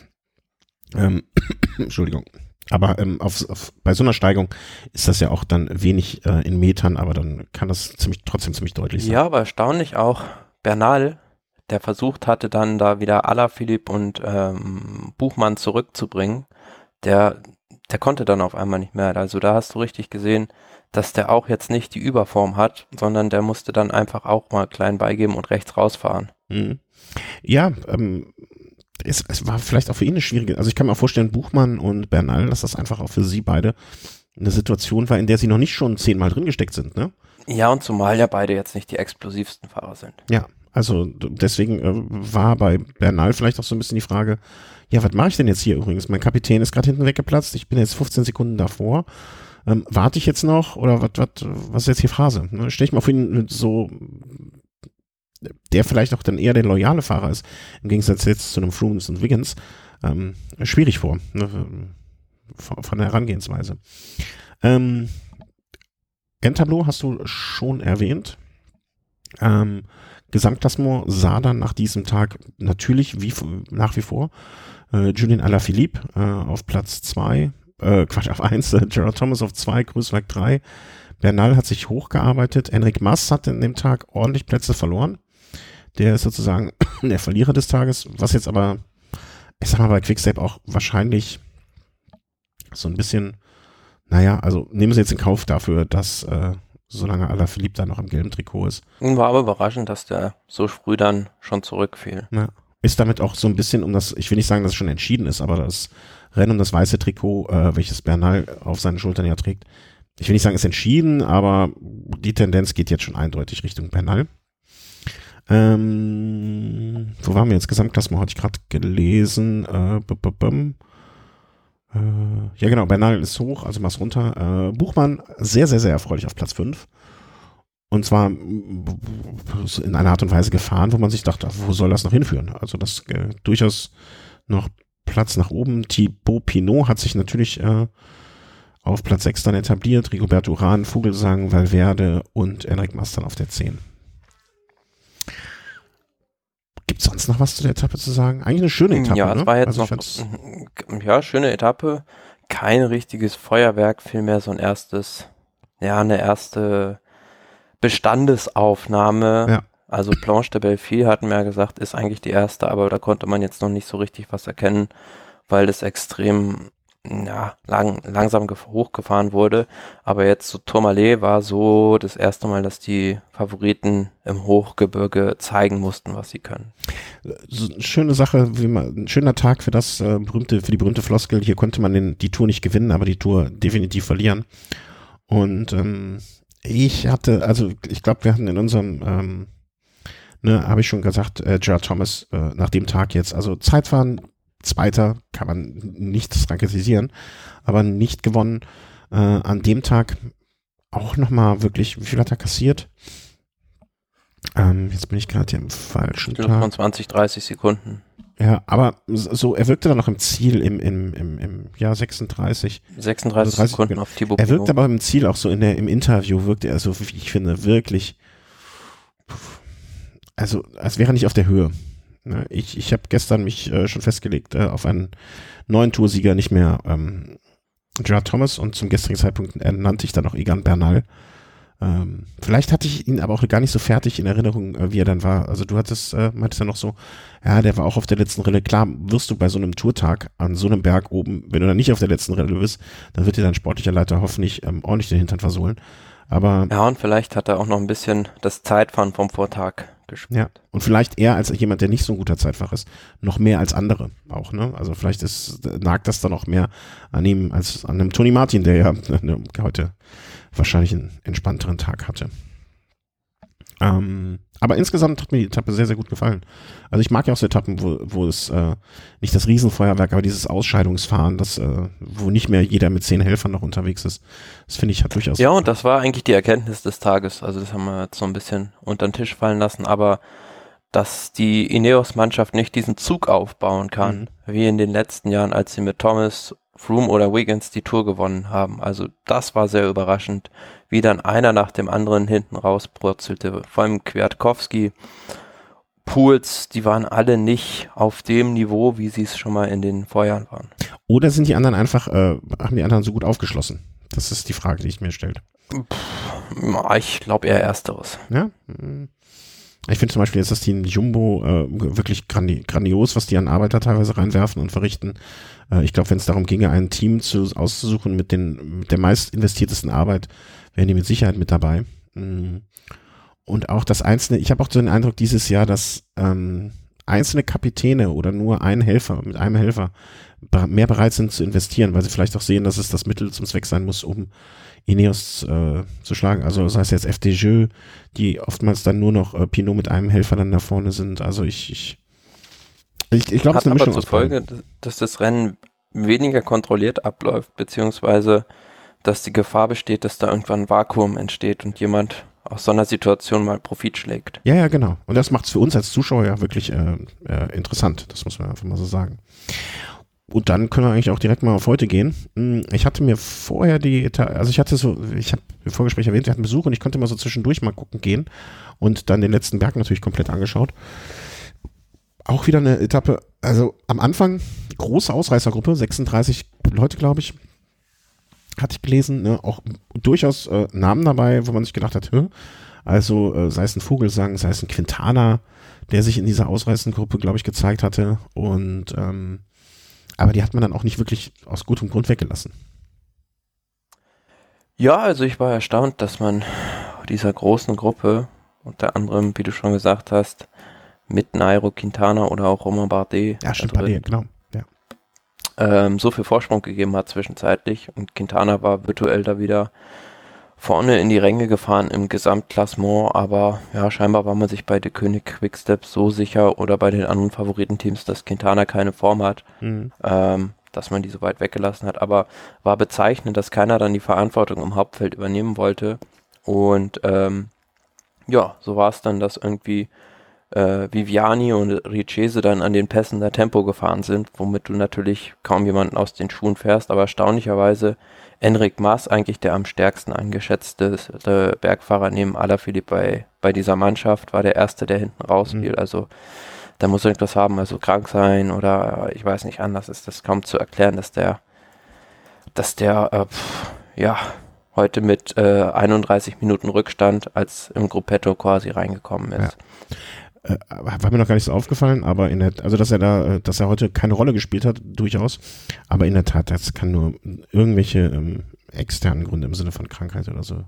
ähm, Entschuldigung, aber ähm, auf, auf, bei so einer Steigung ist das ja auch dann wenig äh, in Metern, aber dann kann das ziemlich, trotzdem ziemlich deutlich sein. Ja, aber erstaunlich auch Bernal, der versucht hatte dann da wieder Alaphilippe und ähm, Buchmann zurückzubringen, der der konnte dann auf einmal nicht mehr. Also da hast du richtig gesehen, dass der auch jetzt nicht die Überform hat, sondern der musste dann einfach auch mal klein beigeben und rechts rausfahren. Mhm. Ja, ähm, es, es war vielleicht auch für ihn eine schwierige, also ich kann mir auch vorstellen, Buchmann und Bernal, dass das einfach auch für sie beide eine Situation war, in der sie noch nicht schon zehnmal drin gesteckt sind, ne? Ja, und zumal ja beide jetzt nicht die explosivsten Fahrer sind. Ja, also deswegen äh, war bei Bernal vielleicht auch so ein bisschen die Frage, ja, was mache ich denn jetzt hier übrigens? Mein Kapitän ist gerade hinten weggeplatzt, ich bin jetzt fünfzehn Sekunden davor. Ähm, warte ich jetzt noch oder was, was, was ist jetzt hier Phase? Ne? Stell ich mal vor ihn so, der vielleicht auch dann eher der loyale Fahrer ist, im Gegensatz jetzt zu einem Froome und Wiggins, ähm, schwierig vor, ne? von, von der Herangehensweise. Ähm, Endtableau hast du schon erwähnt. Ähm, Gesamtklassement sah dann nach diesem Tag natürlich wie nach wie vor äh, Julien Alaphilippe äh, auf Platz zwei, äh, Quatsch, auf eins, äh, Gerald Thomas auf zwei, Kruijswijk drei. Bernal hat sich hochgearbeitet. Enric Mas hat an dem Tag ordentlich Plätze verloren. Der ist sozusagen der Verlierer des Tages, was jetzt aber, ich sag mal, bei Quickstep auch wahrscheinlich so ein bisschen, naja, also nehmen Sie jetzt in Kauf dafür, dass äh, solange Alaphilippe da noch im gelben Trikot ist. War aber überraschend, dass der so früh dann schon zurückfiel. Ja. Ist damit auch so ein bisschen um das, ich will nicht sagen, dass es schon entschieden ist, aber das Rennen um das weiße Trikot, äh, welches Bernal auf seinen Schultern ja trägt, ich will nicht sagen, ist entschieden, aber die Tendenz geht jetzt schon eindeutig Richtung Bernal. Ähm, wo waren wir jetzt? Gesamtklassement hatte ich gerade gelesen. Äh, b -b -b äh, ja genau, Bernal ist hoch, also Mas runter. Äh, Buchmann sehr, sehr, sehr erfreulich auf Platz fünf. Und zwar in einer Art und Weise gefahren, wo man sich dachte, wo soll das noch hinführen? Also das äh, durchaus noch Platz nach oben. Thibaut Pinot hat sich natürlich äh, auf Platz sechs dann etabliert. Rigoberto Urán, Vogelsang, Valverde und Enric Mas dann auf der zehn. Gibt es sonst noch was zu der Etappe zu sagen? Eigentlich eine schöne Etappe. Ja, es ne? war jetzt also noch, ja, schöne Etappe. Kein richtiges Feuerwerk, vielmehr so ein erstes, ja, eine erste Bestandesaufnahme. Ja. Also Planche de Belleville, hatten wir ja gesagt, ist eigentlich die erste, aber da konnte man jetzt noch nicht so richtig was erkennen, weil das extrem ja, lang, langsam hochgefahren wurde. Aber jetzt so Tourmalet war so das erste Mal, dass die Favoriten im Hochgebirge zeigen mussten, was sie können. So eine schöne Sache, wie man, ein schöner Tag für das äh, berühmte, für die berühmte Floskel. Hier konnte man den, die Tour nicht gewinnen, aber die Tour definitiv verlieren. Und ähm, ich hatte, also ich glaube, wir hatten in unserem, ähm, ne, habe ich schon gesagt, äh, Gerald Thomas äh, nach dem Tag jetzt, also Zeitfahren, Zweiter, kann man nichts dran kritisieren, aber nicht gewonnen. Äh, an dem Tag auch nochmal wirklich, wie viel hat er kassiert? Ähm, jetzt bin ich gerade hier im falschen Tag. Tag. Von zwanzig, dreißig Sekunden. Ja, aber so, er wirkte dann noch im Ziel im, im, im, im Jahr sechsunddreißig. sechsunddreißig dreißig Sekunden auf Thibaut Er Pinot. wirkte aber im Ziel auch so in der, im Interview wirkte er so, wie ich finde, wirklich, also als wäre er nicht auf der Höhe. Ich, ich habe gestern mich äh, schon festgelegt äh, auf einen neuen Toursieger, nicht mehr ähm, Gerald Thomas, und zum gestrigen Zeitpunkt nannte ich dann noch Egan Bernal. Ähm, vielleicht hatte ich ihn aber auch gar nicht so fertig in Erinnerung, äh, wie er dann war. Also du hattest, äh, meintest ja noch so, ja, der war auch auf der letzten Rille. Klar, wirst du bei so einem Tourtag an so einem Berg oben, wenn du dann nicht auf der letzten Rille bist, dann wird dir dein sportlicher Leiter hoffentlich ähm, ordentlich den Hintern versohlen. Aber ja, und vielleicht hat er auch noch ein bisschen das Zeitfahren vom Vortag gespielt. Ja, und vielleicht eher als jemand, der nicht so ein guter Zeitfahrer ist, noch mehr als andere auch, ne? Also vielleicht ist, nagt das dann auch mehr an ihm als an einem Tony Martin, der ja ne, heute wahrscheinlich einen entspannteren Tag hatte. Ähm, aber insgesamt hat mir die Etappe sehr, sehr gut gefallen. Also ich mag ja auch so Etappen, wo, wo es äh, nicht das Riesenfeuerwerk, aber dieses Ausscheidungsfahren, das, äh, wo nicht mehr jeder mit zehn Helfern noch unterwegs ist. Das finde ich hat durchaus. Ja, und das war eigentlich die Erkenntnis des Tages. Also das haben wir jetzt so ein bisschen unter den Tisch fallen lassen, aber dass die Ineos-Mannschaft nicht diesen Zug aufbauen kann, mhm. wie in den letzten Jahren, als sie mit Thomas, Froome oder Wiggins die Tour gewonnen haben. Also das war sehr überraschend, wie dann einer nach dem anderen hinten rausbrutzelte. Vor allem Kwiatkowski, Pools, die waren alle nicht auf dem Niveau, wie sie es schon mal in den Vorjahren waren. Oder sind die anderen einfach, äh, haben die anderen so gut aufgeschlossen? Das ist die Frage, die ich mir stelle. Ich glaube eher Ersteres. Ja? Ich finde zum Beispiel jetzt das Team Jumbo äh, wirklich grandi grandios, was die an Arbeit da teilweise reinwerfen und verrichten. Äh, ich glaube, wenn es darum ginge, ein Team zu, auszusuchen mit, den, mit der meist investiertesten Arbeit, wären die mit Sicherheit mit dabei. Und auch das Einzelne, ich habe auch so den Eindruck dieses Jahr, dass ähm, einzelne Kapitäne oder nur ein Helfer, mit einem Helfer mehr bereit sind zu investieren, weil sie vielleicht auch sehen, dass es das Mittel zum Zweck sein muss, um Ineos äh, zu schlagen. Also das heißt jetzt F D J, die oftmals dann nur noch äh, Pinot mit einem Helfer dann da vorne sind. Also ich ich, ich, ich glaube, es ist eine Mischung zur Folge, dass das Rennen weniger kontrolliert abläuft, beziehungsweise dass die Gefahr besteht, dass da irgendwann ein Vakuum entsteht und jemand aus so einer Situation mal Profit schlägt. Ja, ja, genau. Und das macht es für uns als Zuschauer ja wirklich äh, äh, interessant. Das muss man einfach mal so sagen. Und dann können wir eigentlich auch direkt mal auf heute gehen. Ich hatte mir vorher die, also ich hatte so, ich habe im Vorgespräch erwähnt, wir hatten Besuch und ich konnte mal so zwischendurch mal gucken gehen und dann den letzten Berg natürlich komplett angeschaut. Auch wieder eine Etappe, also am Anfang große Ausreißergruppe, sechsunddreißig Leute, glaube ich, hatte ich gelesen, ne? Auch durchaus äh, Namen dabei, wo man sich gedacht hat, Hö? also äh, sei es ein Vogelsang, sei es ein Quintana, der sich in dieser Ausreißergruppe, glaube ich, gezeigt hatte und ähm, aber die hat man dann auch nicht wirklich aus gutem Grund weggelassen. Ja, also ich war erstaunt, dass man dieser großen Gruppe, unter anderem, wie du schon gesagt hast, mit Nairo Quintana oder auch Romain Bardet, ja, stimmt, Bardet, genau, ja. ähm, so viel Vorsprung gegeben hat zwischenzeitlich und Quintana war virtuell da wieder vorne in die Ränge gefahren im Gesamtklassement, aber ja, scheinbar war man sich bei der König Quickstep so sicher oder bei den anderen Favoritenteams, dass Quintana keine Form hat, mhm. ähm, dass man die so weit weggelassen hat, aber war bezeichnend, dass keiner dann die Verantwortung im Hauptfeld übernehmen wollte und ähm, ja, so war es dann, dass irgendwie äh, Viviani und Richese dann an den Pässen der Tempo gefahren sind, womit du natürlich kaum jemanden aus den Schuhen fährst, aber erstaunlicherweise Enric Mas eigentlich der am stärksten eingeschätzte Bergfahrer neben Alaphilippe bei, bei dieser Mannschaft, war der Erste, der hinten rausfiel. Mhm. Also da muss irgendwas haben, also krank sein oder ich weiß nicht, anders ist das kaum zu erklären, dass der, dass der, äh, pff, ja, heute mit äh, einunddreißig Minuten Rückstand als im Gruppetto quasi reingekommen ist. Ja. Äh, war mir noch gar nicht so aufgefallen, aber in der, also dass er da, dass er heute keine Rolle gespielt hat, durchaus, aber in der Tat, das kann nur irgendwelche ähm, externen Gründe im Sinne von Krankheit oder so.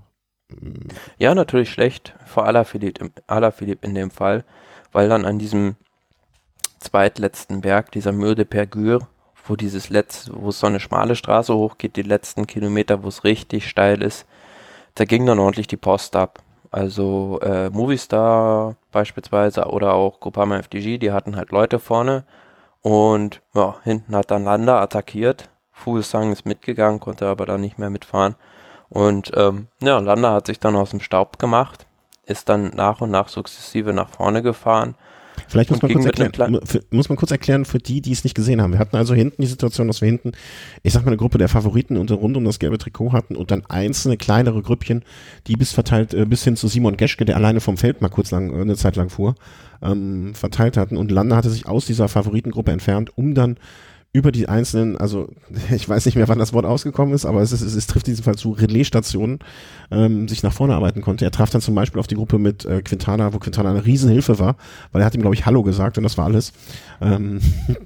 Ja, natürlich schlecht, vor Alaphilippe, Alaphilippe in dem Fall, weil dann an diesem zweitletzten Berg, dieser Mur de Pergur, wo dieses letzte, wo es so eine schmale Straße hochgeht, die letzten Kilometer, wo es richtig steil ist, da ging dann ordentlich die Post ab. Also äh, Movistar beispielsweise oder auch Groupama F D J, die hatten halt Leute vorne und ja, hinten hat dann Landa attackiert. Fuglsang ist mitgegangen, konnte aber dann nicht mehr mitfahren. Und ähm, ja, Landa hat sich dann aus dem Staub gemacht, ist dann nach und nach sukzessive nach vorne gefahren. Vielleicht muss man, kurz erklären, für, muss man kurz erklären für die, die es nicht gesehen haben. Wir hatten also hinten die Situation, dass wir hinten, ich sag mal, eine Gruppe der Favoriten und rund um das gelbe Trikot hatten und dann einzelne kleinere Grüppchen, die bis verteilt, äh, bis hin zu Simon Geschke, der alleine vom Feld mal kurz lang, eine Zeit lang fuhr, ähm, verteilt hatten. Und Landa hatte sich aus dieser Favoritengruppe entfernt, um dann über die einzelnen, also ich weiß nicht mehr, wann das Wort ausgekommen ist, aber es, ist, es, es trifft in diesem Fall zu Relaisstationen, ähm, sich nach vorne arbeiten konnte. Er traf dann zum Beispiel auf die Gruppe mit äh, Quintana, wo Quintana eine Riesenhilfe war, weil er hat ihm, glaube ich, Hallo gesagt und das war alles. Ähm,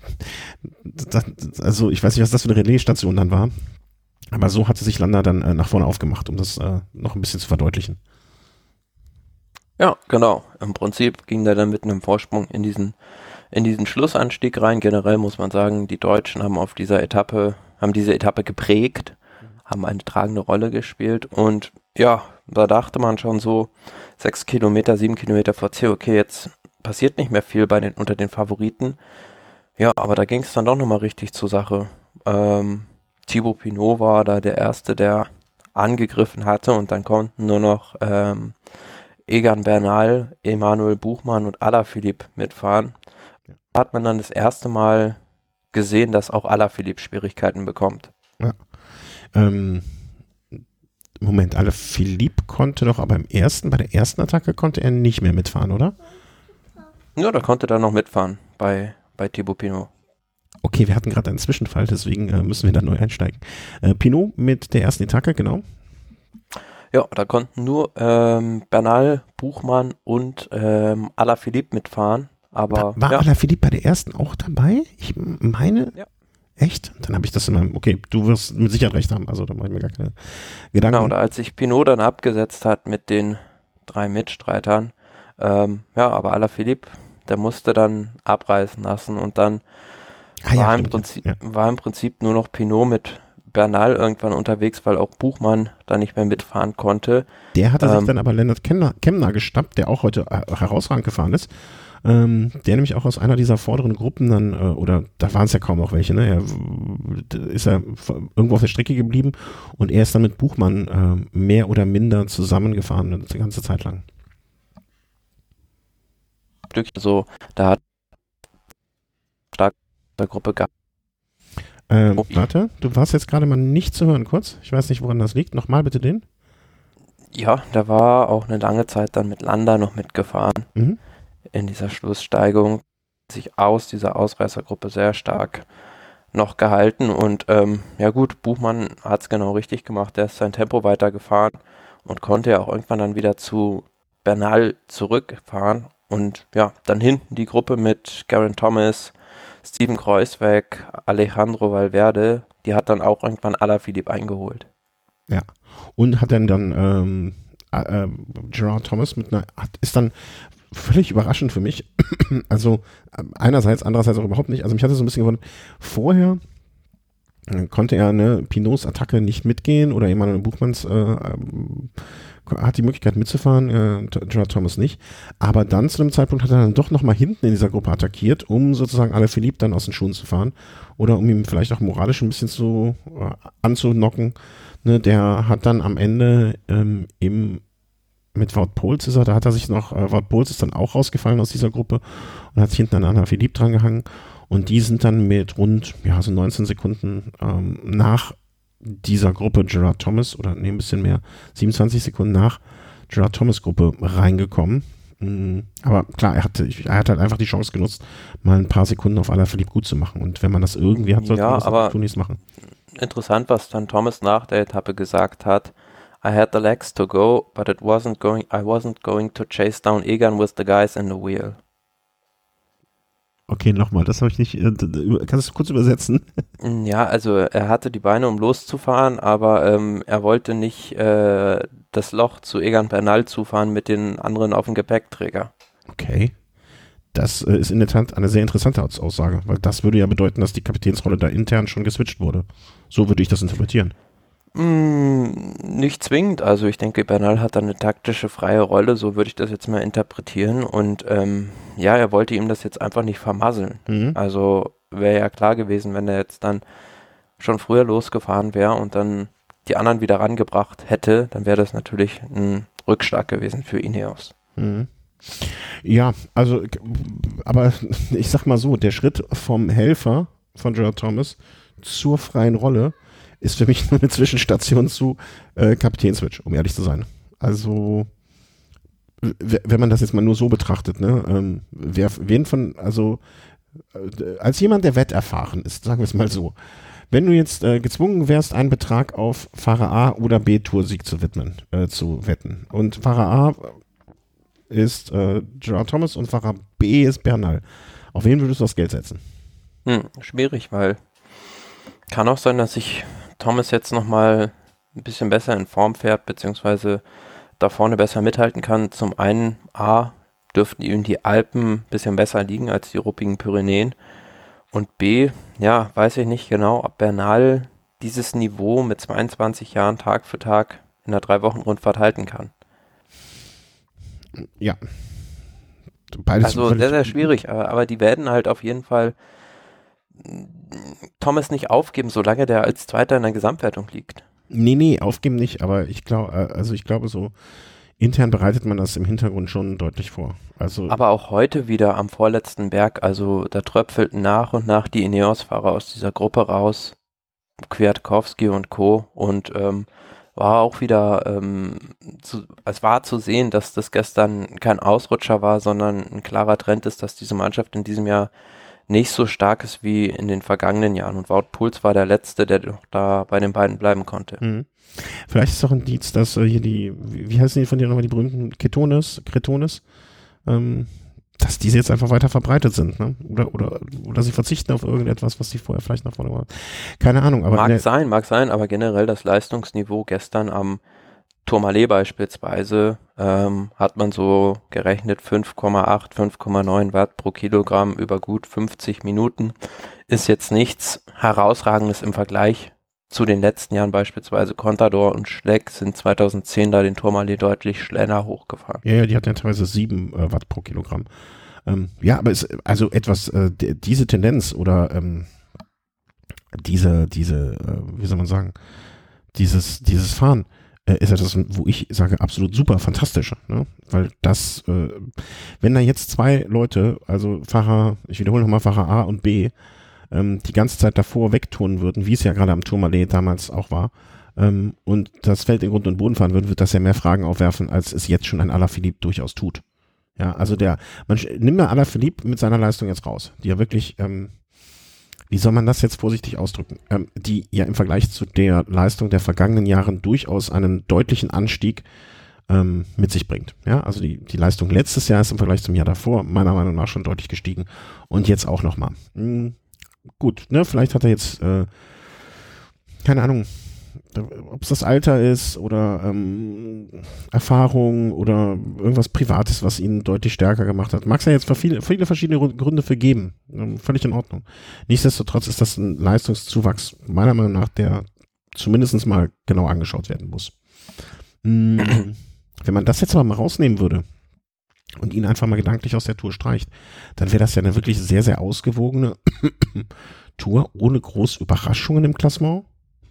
das, also ich weiß nicht, was das für eine Relaisstation dann war, aber so hatte sich Landa dann äh, nach vorne aufgemacht, um das äh, noch ein bisschen zu verdeutlichen. Ja, genau. Im Prinzip ging der dann mit einem Vorsprung in diesen in diesen Schlussanstieg rein. Generell muss man sagen, die Deutschen haben auf dieser Etappe, haben diese Etappe geprägt, haben eine tragende Rolle gespielt und ja, da dachte man schon so sechs Kilometer, sieben Kilometer vor Ziel, okay, jetzt passiert nicht mehr viel bei den, unter den Favoriten. Ja, aber da ging es dann doch nochmal richtig zur Sache. Ähm, Thibaut Pinot war da der Erste, der angegriffen hatte und dann konnten nur noch ähm, Egan Bernal, Emanuel Buchmann und Alaphilippe mitfahren. Hat man dann das erste Mal gesehen, dass auch Alaphilippe Schwierigkeiten bekommt. Ja. Ähm, Moment, Alaphilippe konnte doch aber im ersten, bei der ersten Attacke konnte er nicht mehr mitfahren, oder? Ja, da konnte er noch mitfahren bei, bei Thibaut Pinot. Okay, wir hatten gerade einen Zwischenfall, deswegen äh, müssen wir da neu einsteigen. Äh, Pinot mit der ersten Attacke, genau. Ja, da konnten nur ähm, Bernal, Buchmann und ähm, Alaphilippe mitfahren. Aber War, war ja. Alaphilippe bei der ersten auch dabei? Ich meine, Ja. Echt? Dann habe ich das in meinem, okay, du wirst mit Sicherheit recht haben, also da mache ich mir gar keine Gedanken. Genau, oder als sich Pinot dann abgesetzt hat mit den drei Mitstreitern, ähm, ja, aber Alaphilippe, der musste dann abreißen lassen und dann ah, ja, war, im stimmt, Prinzip, ja. war im Prinzip nur noch Pinot mit Bernal irgendwann unterwegs, weil auch Buchmann da nicht mehr mitfahren konnte. Der hatte ähm, sich dann aber Lennart Kemner, Kemner geschnappt, der auch heute äh, herausragend gefahren ist. Ähm, der nämlich auch aus einer dieser vorderen Gruppen dann, äh, oder da waren es ja kaum noch welche, ne? Er w- ist er irgendwo auf der Strecke geblieben und er ist dann mit Buchmann äh, mehr oder minder zusammengefahren eine ganze Zeit lang. so, da hat stark der Gruppe gehabt. Ähm, Oh. Warte, du warst jetzt gerade mal nicht zu hören kurz. Ich weiß nicht, woran das liegt. Nochmal bitte den. Ja, da war auch eine lange Zeit dann mit Landa noch mitgefahren. Mhm. In dieser Schlusssteigung sich aus dieser Ausreißergruppe sehr stark noch gehalten und ähm, ja gut, Buchmann hat es genau richtig gemacht, der ist sein Tempo weitergefahren und konnte ja auch irgendwann dann wieder zu Bernal zurückfahren und ja, dann hinten die Gruppe mit Geraint Thomas, Steven Kruijswijk, Alejandro Valverde, die hat dann auch irgendwann Alaphilippe eingeholt. Ja. Und hat dann dann ähm, äh, äh, Geraint Thomas mit einer, hat, ist dann völlig überraschend für mich. Also einerseits, andererseits auch überhaupt nicht. Also mich hatte so ein bisschen gewundert, vorher äh, konnte er eine Pinots Attacke nicht mitgehen oder Emanuel Buchmanns äh, ähm, hat die Möglichkeit mitzufahren, äh, Geraint Thomas nicht. Aber dann zu dem Zeitpunkt hat er dann doch nochmal hinten in dieser Gruppe attackiert, um sozusagen Alaphilippe dann aus den Schuhen zu fahren oder um ihm vielleicht auch moralisch ein bisschen zu äh, anzunocken. Ne, der hat dann am Ende ähm, im mit Wout Poels ist er, da hat er sich noch, äh, Wout Poels ist dann auch rausgefallen aus dieser Gruppe und hat sich hinten an Alaphilippe dran gehangen und die sind dann mit rund, ja, so neunzehn Sekunden ähm, nach dieser Gruppe Geraint Thomas oder nee, ein bisschen mehr, siebenundzwanzig Sekunden nach Geraint Thomas Gruppe reingekommen. Mhm. Aber klar, er hatte, er hat halt einfach die Chance genutzt, mal ein paar Sekunden auf Alaphilippe gut zu machen und wenn man das irgendwie hat, sollte Ja, man das aber auch Tunis machen. Interessant, was dann Thomas nach der Etappe gesagt hat. I had the legs to go, but it wasn't going. I wasn't going to chase down Egan with the guys in the wheel. Okay, nochmal, das habe ich nicht. Äh, kannst du kurz übersetzen? Ja, also er hatte die Beine, um loszufahren, aber ähm, er wollte nicht äh, das Loch zu Egan Bernal zufahren mit den anderen auf dem Gepäckträger. Okay. Das äh, ist in der Tat eine sehr interessante Aus- Aussage, weil das würde ja bedeuten, dass die Kapitänsrolle da intern schon geswitcht wurde. So würde ich das interpretieren. Mm, nicht zwingend, also ich denke, Bernal hat da eine taktische freie Rolle, so würde ich das jetzt mal interpretieren und ähm, ja, er wollte ihm das jetzt einfach nicht vermasseln. Mhm. Also wäre ja klar gewesen, wenn er jetzt dann schon früher losgefahren wäre und dann die anderen wieder rangebracht hätte, dann wäre das natürlich ein Rückschlag gewesen für Ineos. Mhm. Ja, also, aber ich sag mal so, der Schritt vom Helfer von Geraint Thomas zur freien Rolle ist für mich nur eine Zwischenstation zu äh, Kapitänswitch, um ehrlich zu sein. Also, w- wenn man das jetzt mal nur so betrachtet, ne, ähm, wer, wen von, also, äh, als jemand, der wetterfahren ist, sagen wir es mal so, wenn du jetzt äh, gezwungen wärst, einen Betrag auf Fahrer A oder B Toursieg zu widmen, äh, zu wetten, und Fahrer A ist äh, Geraint Thomas und Fahrer B ist Bernal, auf wen würdest du das Geld setzen? Hm, schwierig, weil kann auch sein, dass sich Thomas jetzt nochmal ein bisschen besser in Form fährt, beziehungsweise da vorne besser mithalten kann. Zum einen, A, dürften ihm die Alpen ein bisschen besser liegen als die ruppigen Pyrenäen. Und B, ja, weiß ich nicht genau, ob Bernal dieses Niveau mit zweiundzwanzig Jahren Tag für Tag in einer Drei-Wochen-Rundfahrt halten kann. Ja. Beides Also sehr, sehr schwierig, aber, aber die werden halt auf jeden Fall Thomas nicht aufgeben, solange der als Zweiter in der Gesamtwertung liegt. Nee, nee, aufgeben nicht, aber ich glaube, also ich glaube so, intern bereitet man das im Hintergrund schon deutlich vor. Also, aber auch heute wieder am vorletzten Berg, also da tröpfelten nach und nach die Ineos-Fahrer aus dieser Gruppe raus, Kwiatkowski und Co. und ähm, war auch wieder, ähm, zu, es war zu sehen, dass das gestern kein Ausrutscher war, sondern ein klarer Trend ist, dass diese Mannschaft in diesem Jahr nicht so stark ist wie in den vergangenen Jahren. Und Wout Poels war der Letzte, der doch da bei den beiden bleiben konnte. Mhm. Vielleicht ist es auch ein Indiz, dass äh, hier die, wie, wie heißen die von dir nochmal, die berühmten Ketones, Kretones, ähm, dass diese jetzt einfach weiter verbreitet sind, ne? Oder, oder, oder sie verzichten auf irgendetwas, was sie vorher vielleicht noch vorne war. Keine Ahnung. Aber mag sein, mag sein, aber generell das Leistungsniveau gestern am Tourmalet beispielsweise ähm, hat man so gerechnet fünf Komma acht, fünf Komma neun Watt pro Kilogramm über gut fünfzig Minuten. Ist jetzt nichts Herausragendes im Vergleich zu den letzten Jahren, beispielsweise Contador und Schleck sind zweitausendzehn da den Tourmalet deutlich schneller hochgefahren. Ja, ja, die hatten ja teilweise sieben äh, Watt pro Kilogramm. Ähm, ja, aber es, also etwas, äh, d- diese Tendenz oder ähm, diese, diese, äh, wie soll man sagen, dieses, dieses Fahren äh, ist etwas, wo ich sage, absolut super, fantastisch, ne? Weil das, äh, wenn da jetzt zwei Leute, also Fahrer, ich wiederhole nochmal, Fahrer A und B, ähm, die ganze Zeit davor wegturnen würden, wie es ja gerade am Tourmalet damals auch war, ähm, und das Feld in Grund und Boden fahren würden, wird das ja mehr Fragen aufwerfen, als es jetzt schon ein Alaphilippe durchaus tut. Ja, also der, man nimm mal Alaphilippe mit seiner Leistung jetzt raus, die ja wirklich, ähm, wie soll man das jetzt vorsichtig ausdrücken, ähm, die ja im Vergleich zu der Leistung der vergangenen Jahren durchaus einen deutlichen Anstieg ähm, mit sich bringt. Ja, also die, die Leistung letztes Jahr ist im Vergleich zum Jahr davor meiner Meinung nach schon deutlich gestiegen und jetzt auch nochmal. Hm, gut, ne, vielleicht hat er jetzt, äh, keine Ahnung, ob es das Alter ist oder ähm, Erfahrung oder irgendwas Privates, was ihn deutlich stärker gemacht hat. Mag es ja jetzt viele, viele verschiedene Gründe für geben. Ähm, völlig in Ordnung. Nichtsdestotrotz ist das ein Leistungszuwachs, meiner Meinung nach, der zumindest mal genau angeschaut werden muss. Mhm. Wenn man das jetzt aber mal rausnehmen würde und ihn einfach mal gedanklich aus der Tour streicht, dann wäre das ja eine wirklich sehr, sehr ausgewogene Tour ohne große Überraschungen im Klassement.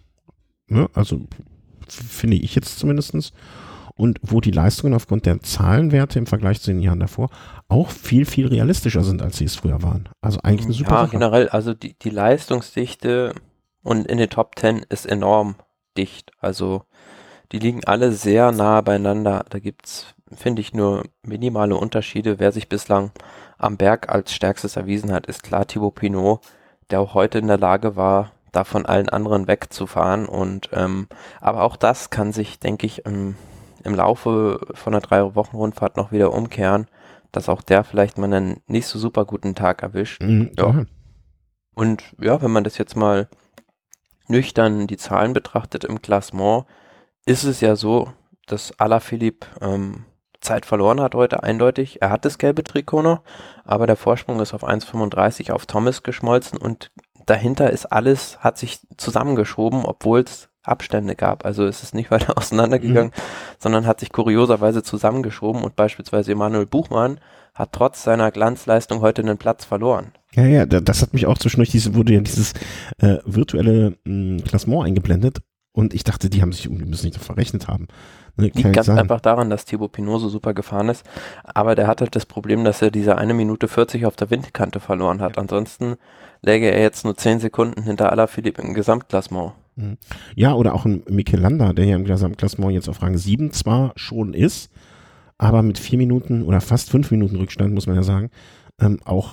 Ne, also finde ich jetzt zumindestens. Und wo die Leistungen aufgrund der Zahlenwerte im Vergleich zu den Jahren davor auch viel, viel realistischer sind, als sie es früher waren. Also eigentlich eine super Ja, Sache. generell, also die, die Leistungsdichte und in den Top Ten ist enorm dicht. Also die liegen alle sehr nah beieinander. Da gibt's, finde ich, nur minimale Unterschiede. Wer sich bislang am Berg als stärkstes erwiesen hat, ist klar Thibaut Pinot, der auch heute in der Lage war, da von allen anderen wegzufahren. Und ähm, aber auch das kann sich, denke ich, im, im Laufe von einer drei Wochen Rundfahrt noch wieder umkehren, dass auch der vielleicht mal einen nicht so super guten Tag erwischt. Mhm, ja. ja. Und ja, wenn man das jetzt mal nüchtern die Zahlen betrachtet im Klassement, ist es ja so, dass Alaphilippe ähm, Zeit verloren hat heute eindeutig. Er hat das gelbe Trikot noch, aber der Vorsprung ist auf eins Komma fünfunddreißig auf Thomas geschmolzen und dahinter ist alles, hat sich zusammengeschoben, obwohl es Abstände gab. Also es ist nicht weiter auseinandergegangen, mhm. sondern hat sich kurioserweise zusammengeschoben und beispielsweise Emanuel Buchmann hat trotz seiner Glanzleistung heute einen Platz verloren. Ja, ja, das hat mich auch zwischendurch, diese, wurde ja dieses äh, virtuelle mh, Klassement eingeblendet und ich dachte, die haben sich, die müssen sich doch verrechnet haben. Ne, Liegt ganz sagen. einfach daran, dass Thibaut Pinot so super gefahren ist, aber der hat halt das Problem, dass er diese eine Minute vierzig auf der Windkante verloren hat. Ja. Ansonsten läge er jetzt nur zehn Sekunden hinter Alaphilippe im Gesamtklassement. Ja, oder auch ein Mikel Landa, der ja im Gesamtklassement jetzt auf Rang sieben zwar schon ist, aber mit vier Minuten oder fast fünf Minuten Rückstand, muss man ja sagen, ähm, auch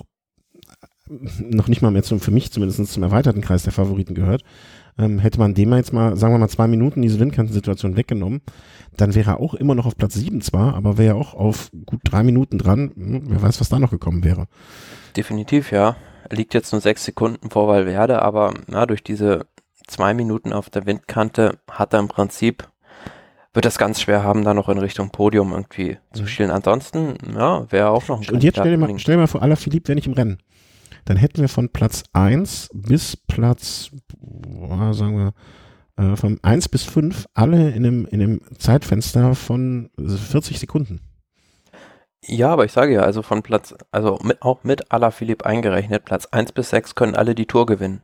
noch nicht mal mehr zum, für mich zumindest zum erweiterten Kreis der Favoriten gehört. Ähm, hätte man dem jetzt mal, sagen wir mal, zwei Minuten diese Windkantensituation weggenommen, dann wäre er auch immer noch auf Platz sieben zwar, aber wäre auch auf gut drei Minuten dran. Wer weiß, was da noch gekommen wäre. Definitiv, ja. Er liegt jetzt nur sechs Sekunden vor Valverde, aber na, durch diese zwei Minuten auf der Windkante hat er im Prinzip, wird das ganz schwer haben, da noch in Richtung Podium irgendwie mhm. zu schielen. Ansonsten, ja, wäre auch noch ein Und jetzt stell dir mal, stell dir mal vor, Alaphilippe wäre nicht im Rennen. Dann hätten wir von Platz eins bis Platz, boah, sagen wir, äh, von eins bis fünf alle in einem, in einem Zeitfenster von vierzig Sekunden. Ja, aber ich sage ja, also von Platz, also mit, auch mit Alaphilippe eingerechnet, Platz eins bis sechs können alle die Tour gewinnen.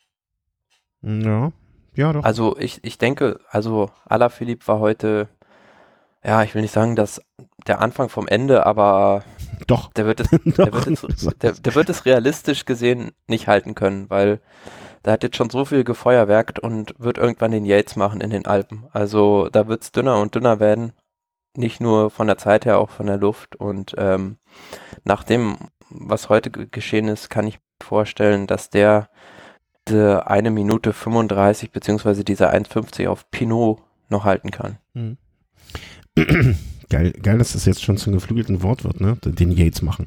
Ja, ja doch. Also ich, ich denke, also Alaphilippe war heute, ja, ich will nicht sagen, dass der Anfang vom Ende, aber doch. Der wird es, der, wird es, der, der wird es realistisch gesehen nicht halten können, weil der hat jetzt schon so viel gefeuerwerkt und wird irgendwann den Yates machen in den Alpen. Also da wird es dünner und dünner werden, nicht nur von der Zeit her, auch von der Luft. Und ähm, nach dem, was heute g- geschehen ist, kann ich vorstellen, dass der diese eine Minute fünfunddreißig beziehungsweise diese eins fünfzig auf Pinot noch halten kann. Mhm. Geil, geil, dass das jetzt schon zum geflügelten Wort wird, ne? Den Yates machen.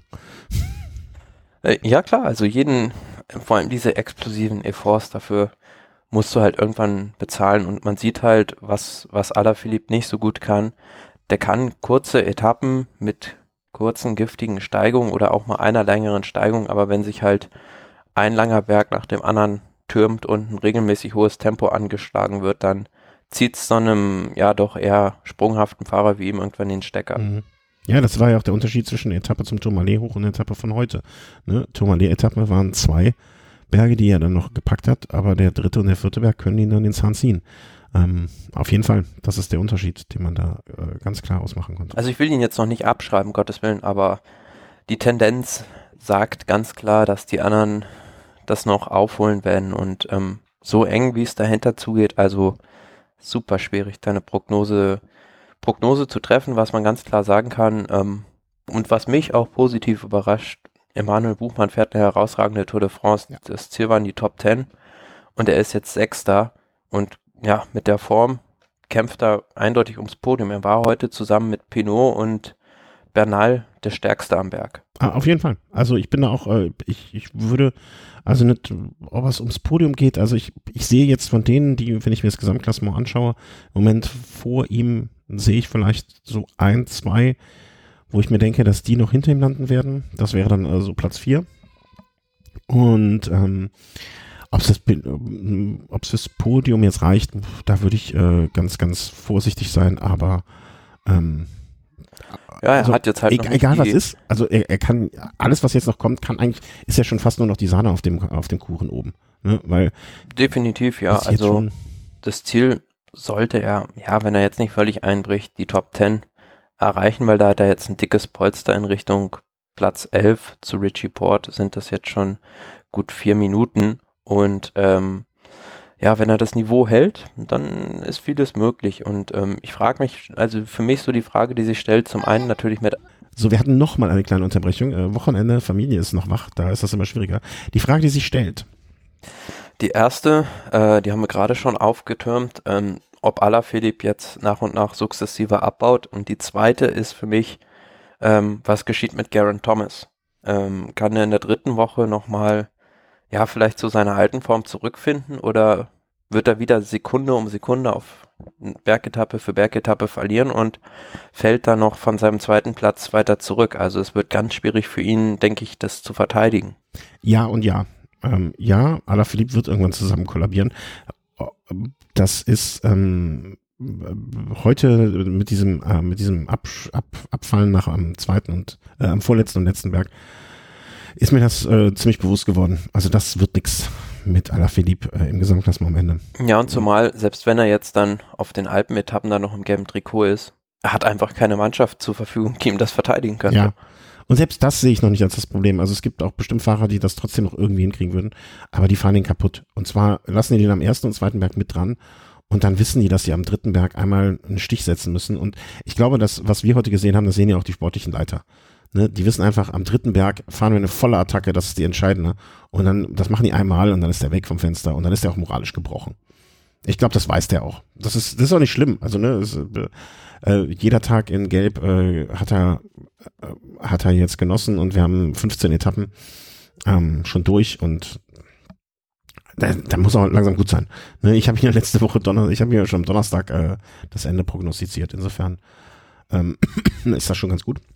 Äh, ja klar, also jeden, vor allem diese explosiven Efforts, dafür musst du halt irgendwann bezahlen und man sieht halt, was, was Alaphilippe nicht so gut kann. Der kann kurze Etappen mit kurzen, giftigen Steigungen oder auch mal einer längeren Steigung, aber wenn sich halt ein langer Berg nach dem anderen türmt und ein regelmäßig hohes Tempo angeschlagen wird, dann zieht es so einem, ja doch eher sprunghaften Fahrer wie ihm irgendwann den Stecker. Mhm. Ja, das war ja auch der Unterschied zwischen der Etappe zum Tourmalet hoch und der Etappe von heute. Ne? Tourmalet-Etappe waren zwei Berge, die er dann noch gepackt hat, aber der dritte und der vierte Berg können ihn dann den Zahn ziehen. Ähm, auf jeden Fall, das ist der Unterschied, den man da äh, ganz klar ausmachen konnte. Also ich will ihn jetzt noch nicht abschreiben, Gottes Willen, aber die Tendenz sagt ganz klar, dass die anderen das noch aufholen werden und ähm, so eng, wie es dahinter zugeht, also super schwierig, da eine Prognose, Prognose zu treffen, was man ganz klar sagen kann. Ähm, und was mich auch positiv überrascht, Emanuel Buchmann fährt eine herausragende Tour de France. Ja. Das Ziel waren die Top Ten und er ist jetzt Sechster und ja, mit der Form kämpft er eindeutig ums Podium. Er war heute zusammen mit Pinot und Bernal der Stärkste am Berg. Ah, auf jeden Fall. Also ich bin da auch, äh, ich, ich würde, also nicht, ob es ums Podium geht, also ich, ich sehe jetzt von denen, die, wenn ich mir das Gesamtklassement anschaue, im Moment vor ihm sehe ich vielleicht so ein, zwei, wo ich mir denke, dass die noch hinter ihm landen werden. Das wäre dann also Platz vier. Und ähm, ob es das, ob es fürs Podium jetzt reicht, da würde ich äh, ganz, ganz vorsichtig sein, aber ähm, ja, er also, hat jetzt halt e- noch egal was ist, also er, er kann, alles was jetzt noch kommt, kann eigentlich, ist ja schon fast nur noch die Sahne auf dem, auf dem Kuchen oben, ne? Weil definitiv, ja, also das Ziel sollte er, ja, wenn er jetzt nicht völlig einbricht, die Top Ten erreichen, weil da hat er jetzt ein dickes Polster in Richtung Platz elf zu Richie Porte, sind das jetzt schon gut vier Minuten und ähm, ja, wenn er das Niveau hält, dann ist vieles möglich und ähm, ich frage mich, also für mich so die Frage, die sich stellt, zum einen natürlich mit... So, wir hatten noch mal eine kleine Unterbrechung, äh, Wochenende, Familie ist noch wach, da ist das immer schwieriger. Die Frage, die sich stellt. Die erste, äh, die haben wir gerade schon aufgetürmt, ähm, ob Alaphilippe jetzt nach und nach sukzessive abbaut und die zweite ist für mich, ähm, was geschieht mit Geraint Thomas? Ähm, kann er in der dritten Woche nochmal ja, vielleicht zu seiner alten Form zurückfinden oder wird er wieder Sekunde um Sekunde auf Bergetappe für Bergetappe verlieren und fällt dann noch von seinem zweiten Platz weiter zurück? Also es wird ganz schwierig für ihn, denke ich, das zu verteidigen. Ja und ja. Ähm, ja, Alaphilippe wird irgendwann zusammen kollabieren. Das ist ähm, heute mit diesem, äh, mit diesem Absch- Ab- Abfallen nach am zweiten und äh, am vorletzten und letzten Berg ist mir das äh, ziemlich bewusst geworden. Also das wird nichts mit Alaphilippe äh, im Gesamtklassement am Ende. Ja, und zumal, selbst wenn er jetzt dann auf den Alpenetappen dann noch im gelben Trikot ist, er hat einfach keine Mannschaft zur Verfügung, die ihm das verteidigen könnte. Ja, und selbst das sehe ich noch nicht als das Problem. Also es gibt auch bestimmt Fahrer, die das trotzdem noch irgendwie hinkriegen würden, aber die fahren den kaputt. Und zwar lassen die den am ersten und zweiten Berg mit dran und dann wissen die, dass sie am dritten Berg einmal einen Stich setzen müssen. Und ich glaube, das, was wir heute gesehen haben, das sehen ja auch die sportlichen Leiter. Ne, die wissen einfach, am dritten Berg fahren wir eine volle Attacke, das ist die entscheidende. Und dann, das machen die einmal und dann ist der weg vom Fenster und dann ist der auch moralisch gebrochen. Ich glaube, das weiß der auch. Das ist, das ist auch nicht schlimm. Also, ne, das, äh, jeder Tag in Gelb äh, hat er, äh, hat er jetzt genossen und wir haben fünfzehn Etappen ähm, schon durch und da, da muss auch langsam gut sein. Ne, ich habe hier letzte Woche Donner, ich habe hier schon am Donnerstag äh, das Ende prognostiziert. Insofern ähm, ist das schon ganz gut.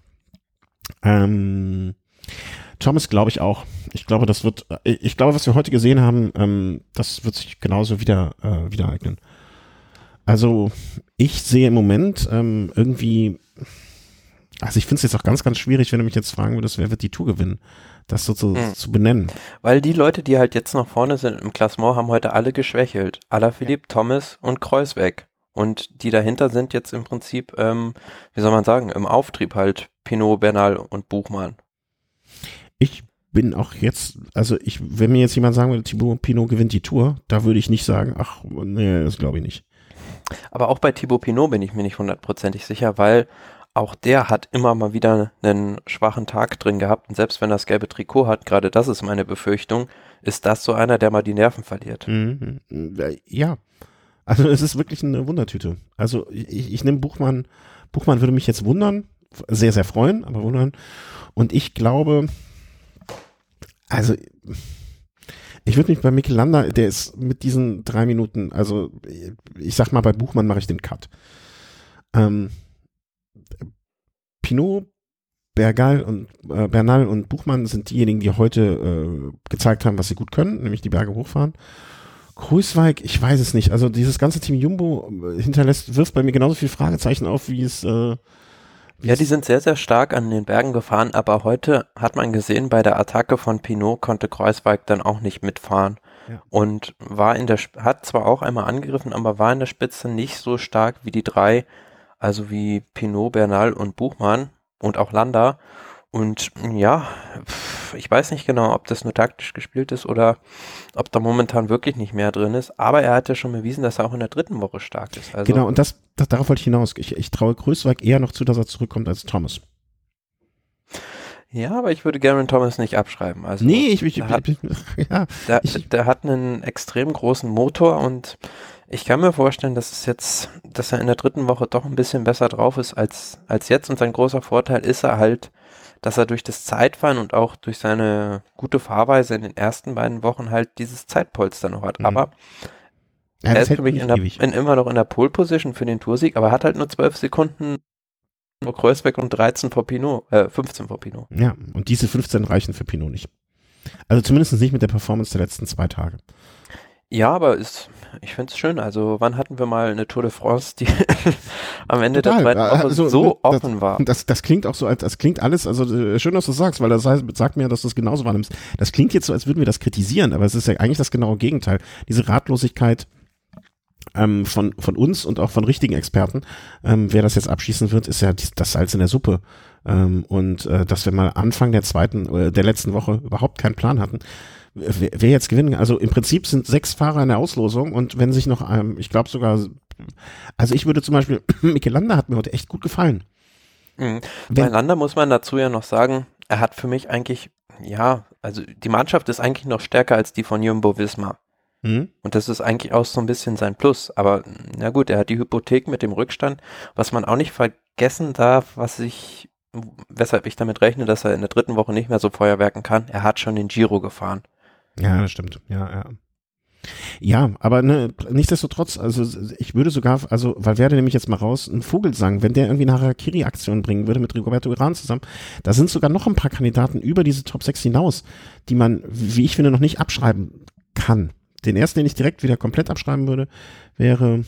Ähm, Thomas glaube ich auch. Ich glaube, das wird, ich glaube, was wir heute gesehen haben, ähm, das wird sich genauso wieder, äh, wieder eignen. Also, ich sehe im Moment ähm, irgendwie, also ich finde es jetzt auch ganz, ganz schwierig, wenn du mich jetzt fragen würdest, wer wird die Tour gewinnen, das so zu, mhm. zu benennen. Weil die Leute, die halt jetzt noch vorne sind im Klassement, haben heute alle geschwächelt. Alaphilippe, Thomas und Kruijswijk. Und die dahinter sind jetzt im Prinzip, ähm, wie soll man sagen, im Auftrieb halt Pinot, Bernal und Buchmann. Ich bin auch jetzt, also ich, wenn mir jetzt jemand sagen würde, Thibaut Pinot gewinnt die Tour, da würde ich nicht sagen, ach, nee, das glaube ich nicht. Aber auch bei Thibaut Pinot bin ich mir nicht hundertprozentig sicher, weil auch der hat immer mal wieder einen schwachen Tag drin gehabt und selbst wenn er das gelbe Trikot hat, gerade das ist meine Befürchtung, ist das so einer, der mal die Nerven verliert. Mhm. Ja, also es ist wirklich eine Wundertüte. Also ich, ich nehme Buchmann, Buchmann würde mich jetzt wundern, sehr, sehr freuen, aber wundern. Und ich glaube, also ich würde mich bei Mikel Landa, der ist mit diesen drei Minuten, also ich sag mal, bei Buchmann mache ich den Cut. Ähm, Pinot, Bergal und äh, Bernal und Buchmann sind diejenigen, die heute äh, gezeigt haben, was sie gut können, nämlich die Berge hochfahren. Kruijswijk, ich weiß es nicht. Also dieses ganze Team Jumbo hinterlässt, wirft bei mir genauso viele Fragezeichen auf, wie es äh, wie Ja, es die sind sehr, sehr stark an den Bergen gefahren, aber heute hat man gesehen, bei der Attacke von Pinot konnte Kruijswijk dann auch nicht mitfahren. Ja. Und war in der, hat zwar auch einmal angegriffen, aber war in der Spitze nicht so stark wie die drei, also wie Pinot, Bernal und Buchmann und auch Landa. Und ja, ich weiß nicht genau, ob das nur taktisch gespielt ist oder ob da momentan wirklich nicht mehr drin ist. Aber er hat ja schon bewiesen, dass er auch in der dritten Woche stark ist. Also Genau, und das, das darauf wollte ich hinaus. Ich, ich traue Kruijswijk eher noch zu, dass er zurückkommt als Thomas. ja, aber ich würde Geraint Thomas nicht abschreiben. Also Nee, ich, ich, der hat, ich, ja, der, ich, der hat einen extrem großen Motor und ich kann mir vorstellen, dass es jetzt, dass er in der dritten Woche doch ein bisschen besser drauf ist als, als jetzt. Und sein großer Vorteil ist er halt, dass er durch das Zeitfahren und auch durch seine gute Fahrweise in den ersten beiden Wochen halt dieses Zeitpolster noch hat. Mhm. Aber ja, er das ist hält für mich nicht in der, ewig. in, immer noch in der Pole-Position für den Toursieg, aber hat halt nur zwölf Sekunden vor Kruijswijk und dreizehn vor Pinot, äh, fünfzehn vor Pinot. Ja, und diese fünfzehn reichen für Pinot nicht. Also zumindest nicht mit der Performance der letzten zwei Tage. Ja, aber ist, ich finde es schön. Also wann hatten wir mal eine Tour de France, die am Ende Total. der zweiten Woche Also, so das, offen war? Das, das klingt auch so, als das klingt alles, also äh, schön, dass du es sagst, weil das heißt, sagt mir, dass du es genauso wahrnimmst. Das klingt jetzt so, als würden wir das kritisieren, aber es ist ja eigentlich das genaue Gegenteil. Diese Ratlosigkeit ähm, von, von uns und auch von richtigen Experten, ähm, wer das jetzt abschießen wird, ist ja dies, das Salz in der Suppe. Ähm, und äh, dass wir mal Anfang der zweiten, äh, der letzten Woche überhaupt keinen Plan hatten, wer, wer jetzt gewinnen, also im Prinzip sind sechs Fahrer in der Auslosung und wenn sich noch, ähm, ich glaube sogar, also ich würde zum Beispiel, Mikel Landa hat mir heute echt gut gefallen. Mhm. Wenn- Bei Landa muss man dazu ja noch sagen, er hat für mich eigentlich, ja, also die Mannschaft ist eigentlich noch stärker als die von Jumbo-Visma. Hm? Und das ist eigentlich auch so ein bisschen sein Plus. Aber na gut, er hat die Hypothek mit dem Rückstand. Was man auch nicht vergessen darf, was ich, weshalb ich damit rechne, dass er in der dritten Woche nicht mehr so feuerwerken kann, er hat schon den Giro gefahren. Ja, das stimmt. Ja, ja. Ja, aber ne, nichtsdestotrotz, also ich würde sogar, also Valverde nehme ich jetzt mal raus, einen Vogelsang, wenn der irgendwie eine Harakiri-Aktion bringen würde mit Rigoberto Urán zusammen, da sind sogar noch ein paar Kandidaten über diese Top sechs hinaus, die man, wie ich finde, noch nicht abschreiben kann. Den ersten, den ich direkt wieder komplett abschreiben würde, wäre,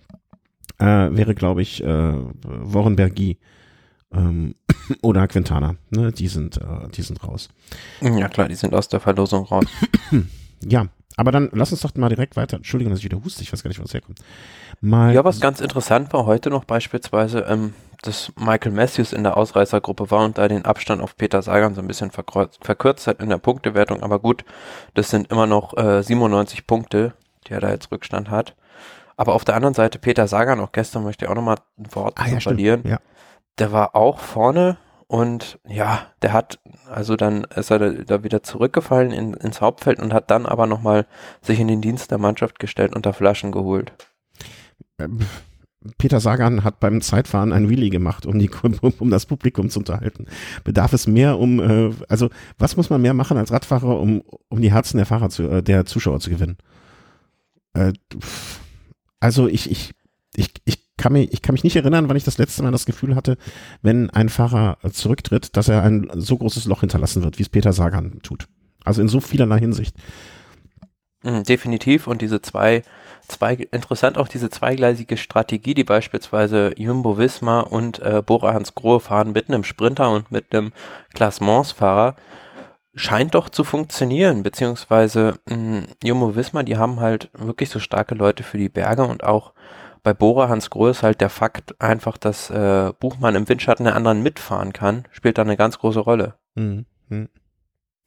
äh, wäre, glaube ich, äh, Warren Bergy ähm, oder Quintana. Ne? Die sind, äh, die sind raus. Ja klar, die sind aus der Verlosung raus. Ja, aber dann lass uns doch mal direkt weiter. Entschuldigung, dass ich wieder huste, ich weiß gar nicht, wo es herkommt. Mal Ja, was ganz interessant war heute noch beispielsweise, ähm, dass Michael Matthews in der Ausreißergruppe war und da den Abstand auf Peter Sagan so ein bisschen verkürzt, verkürzt hat in der Punktewertung. Aber gut, das sind immer noch äh, siebenundneunzig Punkte, die er da jetzt Rückstand hat. Aber auf der anderen Seite Peter Sagan, auch gestern möchte ich auch nochmal ein Wort Ah, zu ja, stimmt. verlieren. Ja. Der war auch vorne und ja, der hat, also dann ist er da, da wieder zurückgefallen in, ins Hauptfeld und hat dann aber nochmal sich in den Dienst der Mannschaft gestellt und da Flaschen geholt. Ähm, Peter Sagan hat beim Zeitfahren ein Wheelie gemacht, um, die, um, um das Publikum zu unterhalten. Bedarf es mehr, um, äh, also was muss man mehr machen als Radfahrer, um, um die Herzen der Fahrer zu, äh, der Zuschauer zu gewinnen? Äh, also ich, ich, ich, ich kann mich, ich kann mich nicht erinnern, wann ich das letzte Mal das Gefühl hatte, wenn ein Fahrer zurücktritt, dass er ein so großes Loch hinterlassen wird, wie es Peter Sagan tut. Also in so vielerlei Hinsicht. Mhm, definitiv und diese zwei, zwei, interessant auch diese zweigleisige Strategie, die beispielsweise Jumbo-Visma und äh, Bora Hansgrohe fahren mit einem Sprinter und mit einem Klassementsfahrer, scheint doch zu funktionieren, beziehungsweise mh, Jumbo-Visma, die haben halt wirklich so starke Leute für die Berge und auch bei Bora Hansgrohe ist halt der Fakt einfach, dass äh, Buchmann im Windschatten der anderen mitfahren kann, spielt da eine ganz große Rolle. Mhm. Mhm.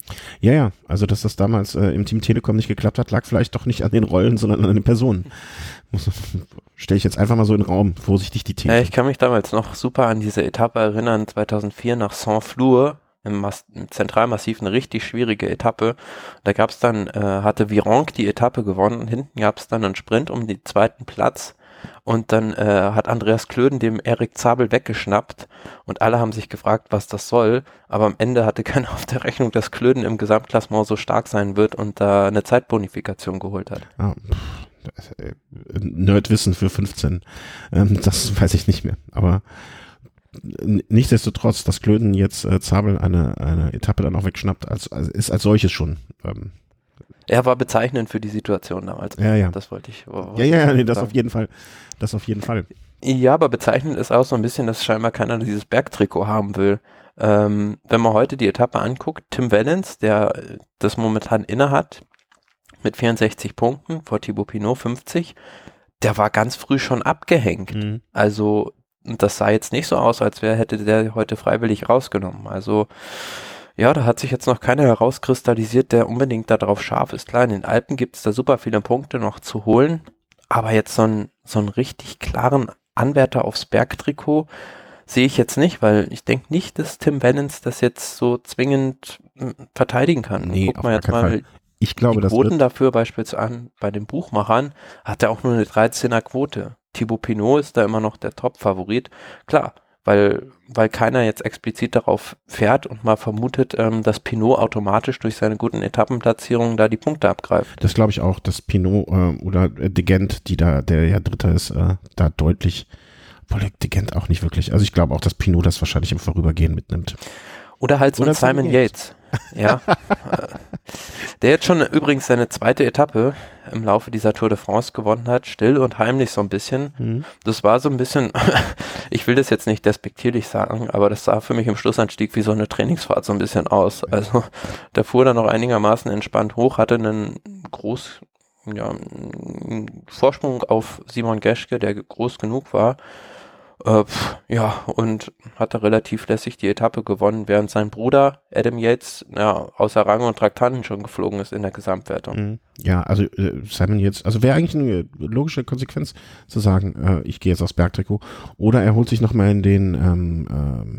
Ja, ja, also dass das damals äh, im Team Telekom nicht geklappt hat, lag vielleicht doch nicht an den Rollen, sondern an den Personen. Stelle ich jetzt einfach mal so in den Raum, vorsichtig die These. Ja, ich kann mich damals noch super an diese Etappe erinnern, zweitausendvier nach Saint-Flour im, Mas- im Zentralmassiv, eine richtig schwierige Etappe. Da gab es dann, äh, hatte Virenque die Etappe gewonnen, hinten gab es dann einen Sprint um den zweiten Platz. Und dann äh, hat Andreas Klöden dem Erik Zabel weggeschnappt und alle haben sich gefragt, was das soll. Aber am Ende hatte keiner auf der Rechnung, dass Klöden im Gesamtklassement so stark sein wird und da eine Zeitbonifikation geholt hat. Ah, pff, Nerdwissen für fünfzehn. Ähm, das weiß ich nicht mehr. Aber nichtsdestotrotz, dass Klöden jetzt äh, Zabel eine, eine Etappe dann auch wegschnappt, als, als, ist als solches schon. Ähm, Er war bezeichnend für die Situation damals. Ja, ja. Das wollte ich. Wollte ja, ja, ich nee, das sagen. auf jeden Fall. Das auf jeden Fall. Ja, aber bezeichnend ist auch so ein bisschen, dass scheinbar keiner dieses Bergtrikot haben will. Ähm, wenn man heute die Etappe anguckt, Tim Wellens, der das momentan innehat, mit vierundsechzig Punkten, vor Thibaut Pinot fünfzig, der war ganz früh schon abgehängt. Mhm. Also, das sah jetzt nicht so aus, als wäre, hätte der heute freiwillig rausgenommen. Also, ja, da hat sich jetzt noch keiner herauskristallisiert, der unbedingt darauf scharf ist. Klar, in den Alpen gibt es da super viele Punkte noch zu holen, aber jetzt so einen so einen richtig klaren Anwärter aufs Bergtrikot sehe ich jetzt nicht, weil ich denke nicht, dass Tim Wellens das jetzt so zwingend m, verteidigen kann. Nee, Guck auf mal gar jetzt keinen mal Fall. Ich glaube, die das Quoten wird, dafür beispielsweise an, bei den Buchmachern hat er auch nur eine dreizehner Quote. Thibaut Pinot ist da immer noch der Top-Favorit. Klar, weil, weil keiner jetzt explizit darauf fährt und mal vermutet, ähm, dass Pinot automatisch durch seine guten Etappenplatzierungen da die Punkte abgreift. das glaube ich auch, dass Pinot äh, oder äh, De Gent, die da, der ja Dritter ist, äh, da deutlich, obwohl De Gent auch nicht wirklich. Also ich glaube auch, dass Pinot das wahrscheinlich im Vorübergehen mitnimmt. Oder halt so Oder ein Simon Yates. Ja. Der jetzt schon übrigens seine zweite Etappe im Laufe dieser Tour de France gewonnen hat, still und heimlich so ein bisschen. Mhm. Das war so ein bisschen, ich will das jetzt nicht despektierlich sagen, aber das sah für mich im Schlussanstieg wie so eine Trainingsfahrt so ein bisschen aus. Also der fuhr dann noch einigermaßen entspannt hoch, hatte einen groß, ja, einen Vorsprung auf Simon Geschke, der groß genug war. Äh, pf, ja, und hat da relativ lässig die Etappe gewonnen, während sein Bruder Adam Yates ja, außer Rang und Traktanten schon geflogen ist in der Gesamtwertung. Mhm. Ja, also äh, Simon jetzt, also wäre eigentlich eine logische Konsequenz zu sagen, äh, ich gehe jetzt aufs Bergtrikot, oder er holt sich nochmal in den ähm, ähm,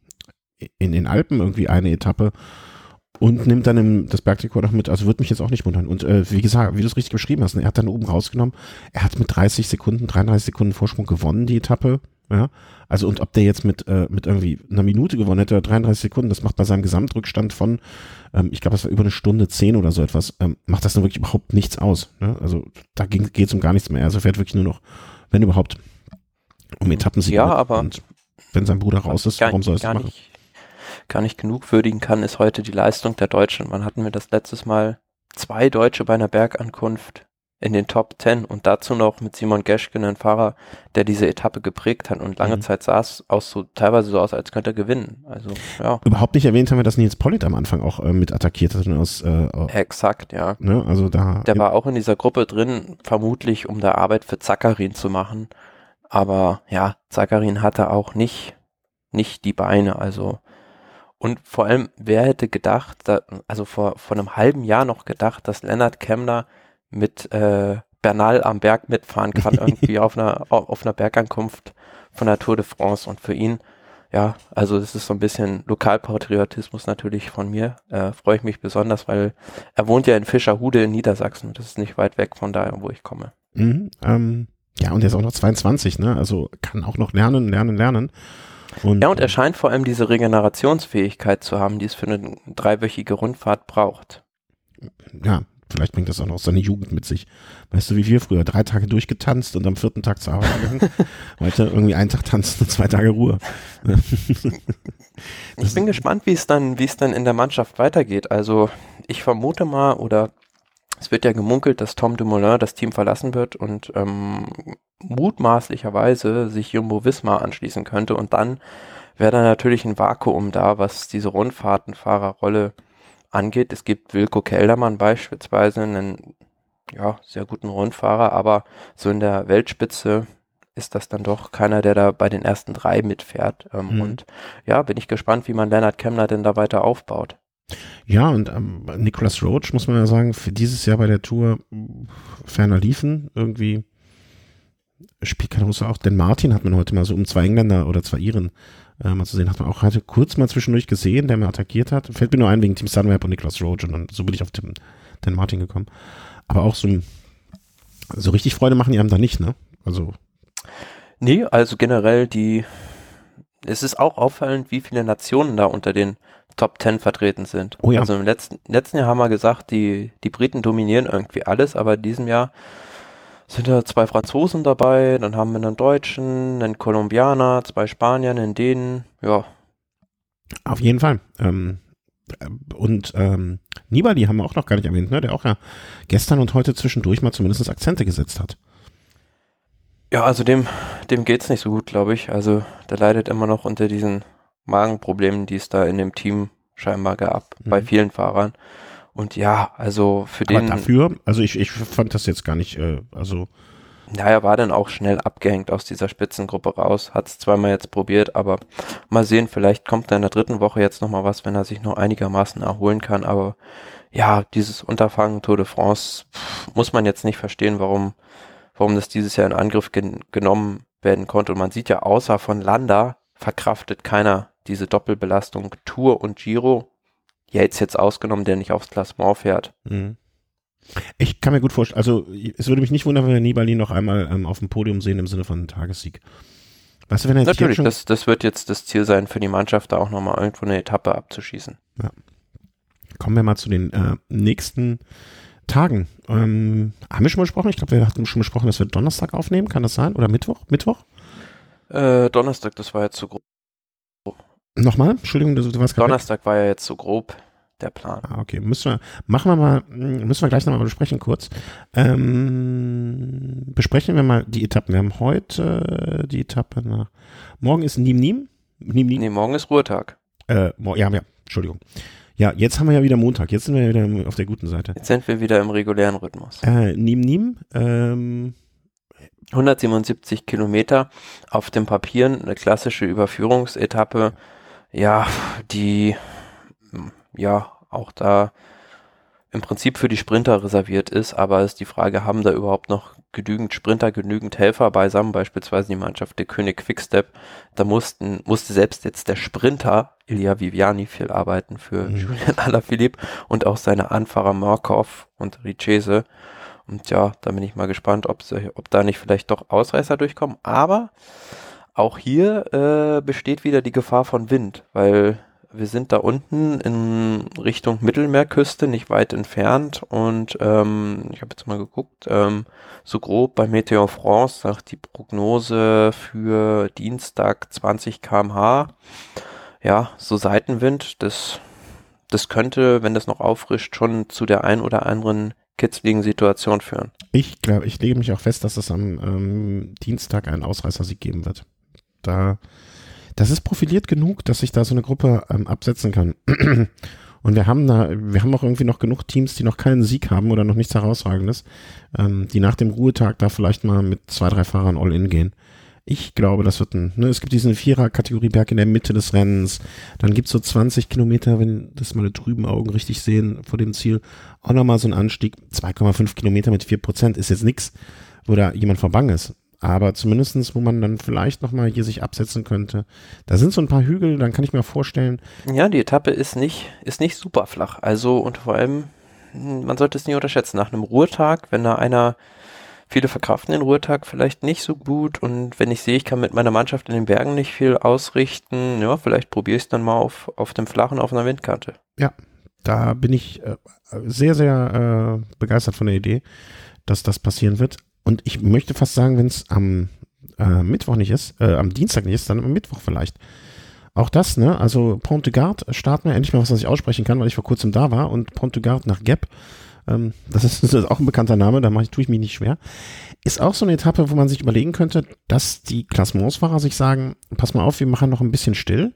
in den Alpen irgendwie eine Etappe und nimmt dann im, das Bergtrikot noch mit. Also würde mich jetzt auch nicht wundern. Und äh, wie gesagt, wie du es richtig beschrieben hast, ne, er hat dann oben rausgenommen, er hat mit dreißig Sekunden, dreiunddreißig Sekunden Vorsprung gewonnen, die Etappe. Ja, also und ob der jetzt mit äh, mit irgendwie einer Minute gewonnen hätte oder dreiunddreißig Sekunden, das macht bei seinem Gesamtrückstand von, ähm, ich glaube, das war über eine Stunde zehn oder so etwas, ähm, macht das dann wirklich überhaupt nichts aus. Ne? Also da geht es um gar nichts mehr. Also fährt wirklich nur noch, wenn überhaupt, um Etappensiege. Ja, aber und wenn sein Bruder raus ist, gar, warum soll er es gar machen? nicht, gar nicht genug würdigen kann, ist heute die Leistung der Deutschen. Wann hatten wir das letztes Mal? Zwei Deutsche bei einer Bergankunft in den Top Ten und dazu noch mit Simon Geschke, einen Fahrer, der diese Etappe geprägt hat, und lange Mhm. Zeit sah es aus so, teilweise so aus, als könnte er gewinnen. Also, ja. Überhaupt nicht erwähnt haben wir, dass Nils Pollitt am Anfang auch äh, mit attackiert hat. Aus, äh, Exakt, ja. ne? Also da. Der war auch in dieser Gruppe drin, vermutlich um da Arbeit für Zakarin zu machen. Aber ja, Zakarin hatte auch nicht, nicht die Beine, also. Und vor allem, wer hätte gedacht, da, also vor, vor einem halben Jahr noch gedacht, dass Lennart Kemmler mit äh, Bernal am Berg mitfahren kann, irgendwie auf einer, auf einer Bergankunft von der Tour de France. Und für ihn, ja, also das ist so ein bisschen Lokalpatriotismus natürlich von mir. Äh, freue ich mich besonders, weil er wohnt ja in Fischerhude in Niedersachsen. Das ist nicht weit weg von da, wo ich komme. Mhm, ähm, ja, und er ist auch noch zweiundzwanzig, ne? Also kann auch noch lernen, lernen, lernen. Und, Ja, und er scheint vor allem diese Regenerationsfähigkeit zu haben, die es für eine dreiwöchige Rundfahrt braucht. Ja, vielleicht bringt das auch noch seine Jugend mit sich. Weißt du, wie wir früher, drei Tage durchgetanzt und am vierten Tag zur Arbeit gegangen. Heute irgendwie einen Tag tanzen und zwei Tage Ruhe. Ich bin gespannt, wie es dann, wie es dann in der Mannschaft weitergeht. Also ich vermute mal, oder es wird ja gemunkelt, dass Tom Dumoulin das Team verlassen wird und ähm, mutmaßlicherweise sich Jumbo Visma anschließen könnte, und dann wäre da natürlich ein Vakuum da, was diese Rundfahrtenfahrerrolle angeht. Es gibt Wilco Kelderman beispielsweise, einen ja, sehr guten Rundfahrer, aber so in der Weltspitze ist das dann doch keiner, der da bei den ersten drei mitfährt. Ähm, Mhm. Und ja, bin ich gespannt, wie man Lennart Kemmler denn da weiter aufbaut. Ja, und ähm, Nicolas Roach, muss man ja sagen, für dieses Jahr bei der Tour ferner liefen. Irgendwie spielt keine Rolle auch. Denn Martin hat man heute mal so um zwei Engländer oder zwei Iren äh, mal zu sehen, hat man auch heute kurz mal zwischendurch gesehen, der mal attackiert hat. Fällt mir nur ein wegen Team Sunweb und Nicolas Roach und dann, so bin ich auf den, den Martin gekommen. Aber auch so, so richtig Freude machen die einem da nicht, ne? Also. Nee, also generell die, es ist auch auffallend, wie viele Nationen da unter den Top Ten vertreten sind. Oh ja. Also im letzten, letzten Jahr haben wir gesagt, die, die Briten dominieren irgendwie alles, aber in diesem Jahr sind da zwei Franzosen dabei, dann haben wir einen Deutschen, einen Kolumbianer, zwei Spanier, einen Dänen, ja. Auf jeden Fall. Ähm, und ähm, Nibali haben wir auch noch gar nicht erwähnt, ne? Der auch ja gestern und heute zwischendurch mal zumindest Akzente gesetzt hat. Ja, also dem, dem geht's nicht so gut, glaube ich. Also der leidet immer noch unter diesen Magenproblemen, die es da in dem Team scheinbar gab, mhm. bei vielen Fahrern. Und ja, also für Aber den... dafür, also ich, ich fand das jetzt gar nicht, äh, also... Ja, er war dann auch schnell abgehängt aus dieser Spitzengruppe raus, hat es zweimal jetzt probiert, aber mal sehen, vielleicht kommt da in der dritten Woche jetzt nochmal was, wenn er sich noch einigermaßen erholen kann, aber ja, dieses Unterfangen Tour de France pff, muss man jetzt nicht verstehen, warum, warum das dieses Jahr in Angriff gen- genommen werden konnte. Und man sieht ja, außer von Landa verkraftet keiner diese Doppelbelastung Tour und Giro. Yates jetzt ausgenommen, der nicht aufs Klassement fährt. Mhm. Ich kann mir gut vorstellen, also es würde mich nicht wundern, wenn wir Nibali noch einmal ähm, auf dem Podium sehen im Sinne von einem Tagessieg. Weißt du, wenn er jetzt Natürlich, schon das, das wird jetzt das Ziel sein für die Mannschaft, da auch nochmal irgendwo eine Etappe abzuschießen. Ja. Kommen wir mal zu den äh, nächsten Tagen. Ähm, haben wir schon mal gesprochen? Ich glaube, wir hatten schon besprochen, dass wir Donnerstag aufnehmen, kann das sein? Oder Mittwoch? Mittwoch? Äh, Donnerstag, das war jetzt zu grob. Nochmal? Entschuldigung, du, du warst gerade Donnerstag weg. War ja jetzt so grob der Plan. Ah, okay. Müssen wir, machen wir mal, müssen wir gleich nochmal besprechen kurz. Ähm, besprechen wir mal die Etappen. Wir haben heute die Etappe nach, morgen ist Nîmes Nîmes? Nîmes Nîmes? Nee, morgen ist Ruhetag. Äh, ja, ja, Entschuldigung. Ja, jetzt haben wir ja wieder Montag. Jetzt sind wir wieder auf der guten Seite. Jetzt sind wir wieder im regulären Rhythmus. Äh, Nîmes Nîmes, ähm, hundertsiebenundsiebzig Kilometer auf dem Papier, eine klassische Überführungsetappe. Ja, die, ja, auch da im Prinzip für die Sprinter reserviert ist, aber ist die Frage, haben da überhaupt noch genügend Sprinter, genügend Helfer beisammen, beispielsweise die Mannschaft der König Quickstep, da mussten, musste selbst jetzt der Sprinter Ilya Viviani viel arbeiten für mhm. Julian Alaphilippe und auch seine Anfahrer Markov und Richese. Und ja, da bin ich mal gespannt, ob, sie, ob da nicht vielleicht doch Ausreißer durchkommen, aber auch hier äh, besteht wieder die Gefahr von Wind, weil wir sind da unten in Richtung Mittelmeerküste, nicht weit entfernt und ähm, ich habe jetzt mal geguckt, ähm, so grob bei Météo France sagt die Prognose für Dienstag zwanzig Kilometer pro Stunde. Ja, so Seitenwind, das, das könnte, wenn das noch auffrischt, schon zu der ein oder anderen kitzligen Situation führen. Ich glaube, ich lege mich auch fest, dass es am ähm, Dienstag einen Ausreißersieg geben wird. Da Das ist profiliert genug, dass sich da so eine Gruppe ähm, absetzen kann. Und wir haben da, wir haben auch irgendwie noch genug Teams, die noch keinen Sieg haben oder noch nichts Herausragendes, ähm, die nach dem Ruhetag da vielleicht mal mit zwei, drei Fahrern All-In gehen. Ich glaube, das wird ein, ne, es gibt diesen Vierer-Kategorieberg in der Mitte des Rennens, dann gibt's so zwanzig Kilometer, wenn das meine trüben Augen richtig sehen, vor dem Ziel, auch nochmal so ein Anstieg, zwei Komma fünf Kilometer mit vier Prozent ist jetzt nix, wo da jemand vor Bang ist. Aber zumindestens, wo man dann vielleicht nochmal hier sich absetzen könnte. Da sind so ein paar Hügel, dann kann ich mir vorstellen. Ja, die Etappe ist nicht, ist nicht super flach. Also, und vor allem, man sollte es nicht unterschätzen. Nach einem Ruhetag, wenn da einer, viele verkraften den Ruhetag vielleicht nicht so gut. Und wenn ich sehe, ich kann mit meiner Mannschaft in den Bergen nicht viel ausrichten, ja, vielleicht probiere ich es dann mal auf, auf dem Flachen, auf einer Windkante. Ja, da bin ich äh, sehr, sehr äh, begeistert von der Idee, dass das passieren wird. Und ich möchte fast sagen, wenn es am äh, Mittwoch nicht ist, äh, am Dienstag nicht ist, dann am Mittwoch vielleicht. Auch das, ne? Also Pont de Gard starten wir endlich mal was, was ich aussprechen kann, weil ich vor kurzem da war. Und Pont de Gard nach Gap, ähm, das, ist, das ist auch ein bekannter Name, da mache ich, tue ich mich nicht schwer. Ist auch so eine Etappe, wo man sich überlegen könnte, dass die Klassementsfahrer sich sagen, pass mal auf, wir machen noch ein bisschen still.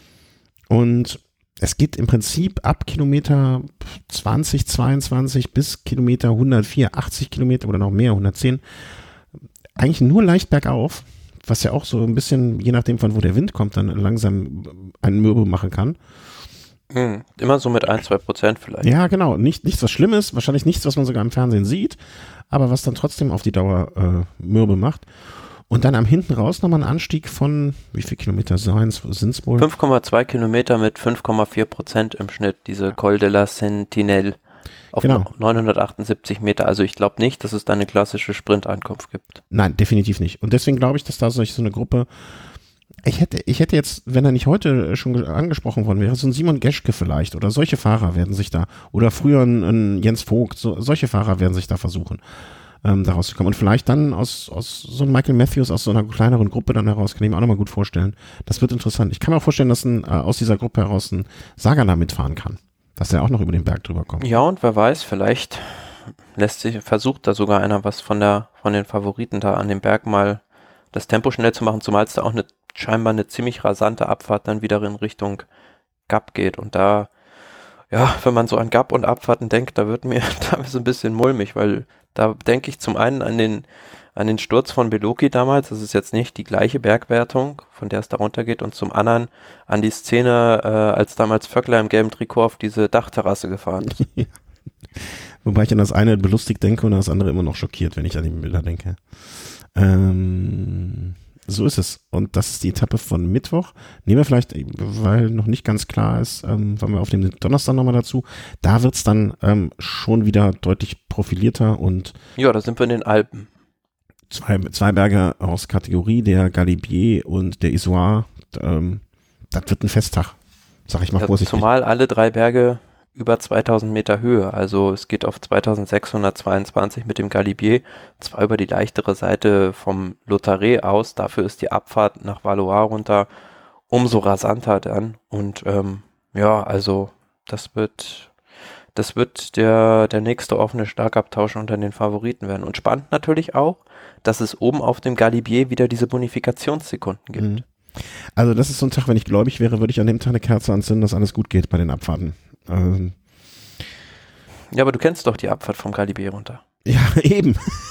Und es geht im Prinzip ab Kilometer zwanzig, zweiundzwanzig bis Kilometer hundertvier, achtzig Kilometer oder noch mehr, hundertzehn, eigentlich nur leicht bergauf, was ja auch so ein bisschen, je nachdem von wo der Wind kommt, dann langsam einen Mürbe machen kann. Hm, immer so mit ein, zwei Prozent vielleicht. Ja, genau. Nicht, nichts, was schlimm ist, wahrscheinlich nichts, was man sogar im Fernsehen sieht, aber was dann trotzdem auf die Dauer äh, mürbe macht. Und dann am hinten raus nochmal ein Anstieg von, wie viel Kilometer sind es wohl? fünf Komma zwei Kilometer mit fünf Komma vier Prozent im Schnitt, diese Col de la Sentinelle auf Genau. neunhundertachtundsiebzig Meter. Also ich glaube nicht, dass es da eine klassische Sprintankunft gibt. Nein, definitiv nicht. Und deswegen glaube ich, dass da solch so eine Gruppe, ich hätte, ich hätte jetzt, wenn er nicht heute schon angesprochen worden wäre, so ein Simon Geschke vielleicht oder solche Fahrer werden sich da, oder früher ein, ein Jens Vogt, so, solche Fahrer werden sich da versuchen, ähm, da rauszukommen. Und vielleicht dann aus, aus so einem Michael Matthews, aus so einer kleineren Gruppe dann heraus, kann ich mir auch nochmal gut vorstellen. Das wird interessant. Ich kann mir auch vorstellen, dass ein, äh, aus dieser Gruppe heraus ein Sagan da mitfahren kann. Dass der auch noch über den Berg drüber kommt. Ja, und wer weiß, vielleicht lässt sich, versucht da sogar einer was von der, von den Favoriten da an dem Berg mal das Tempo schnell zu machen, zumal es da auch eine, scheinbar eine ziemlich rasante Abfahrt dann wieder in Richtung Gap geht. Und da, ja, wenn man so an Gap und Abfahrten denkt, da wird mir teilweise ein bisschen mulmig, weil da denke ich zum einen an den, an den Sturz von Beloki damals, das ist jetzt nicht die gleiche Bergwertung, von der es da runtergeht, und zum anderen an die Szene, äh, als damals Vöckler im gelben Trikot auf diese Dachterrasse gefahren ist. Ja. Wobei ich an das eine belustigt denke und an das andere immer noch schockiert, wenn ich an die Bilder denke. Ähm, so ist es. Und das ist die Etappe von Mittwoch. Nehmen wir vielleicht, weil noch nicht ganz klar ist, ähm, waren wir auf dem Donnerstag nochmal dazu. Da wird es dann ähm, schon wieder deutlich profilierter und ja, da sind wir in den Alpen. Zwei, zwei Berge aus Kategorie, der Galibier und der Isoire, ähm, das wird ein Festtag, sag ich mal Ja, vorsichtig. zumal alle drei Berge über zweitausend Meter Höhe, also es geht auf zweitausendsechshundertzweiundzwanzig mit dem Galibier, zwar über die leichtere Seite vom Lautaret aus, dafür ist die Abfahrt nach Valois runter umso rasanter dann und ähm, ja, also das wird das wird der, der nächste offene Schlagabtausch unter den Favoriten werden und spannend natürlich auch, dass es oben auf dem Galibier wieder diese Bonifikationssekunden gibt. Mhm. Also das ist so ein Tag, wenn ich gläubig wäre, würde ich an dem Tag eine Kerze anzünden, dass alles gut geht bei den Abfahrten. Ähm. Ja, aber du kennst doch die Abfahrt vom Galibier runter. Ja, eben.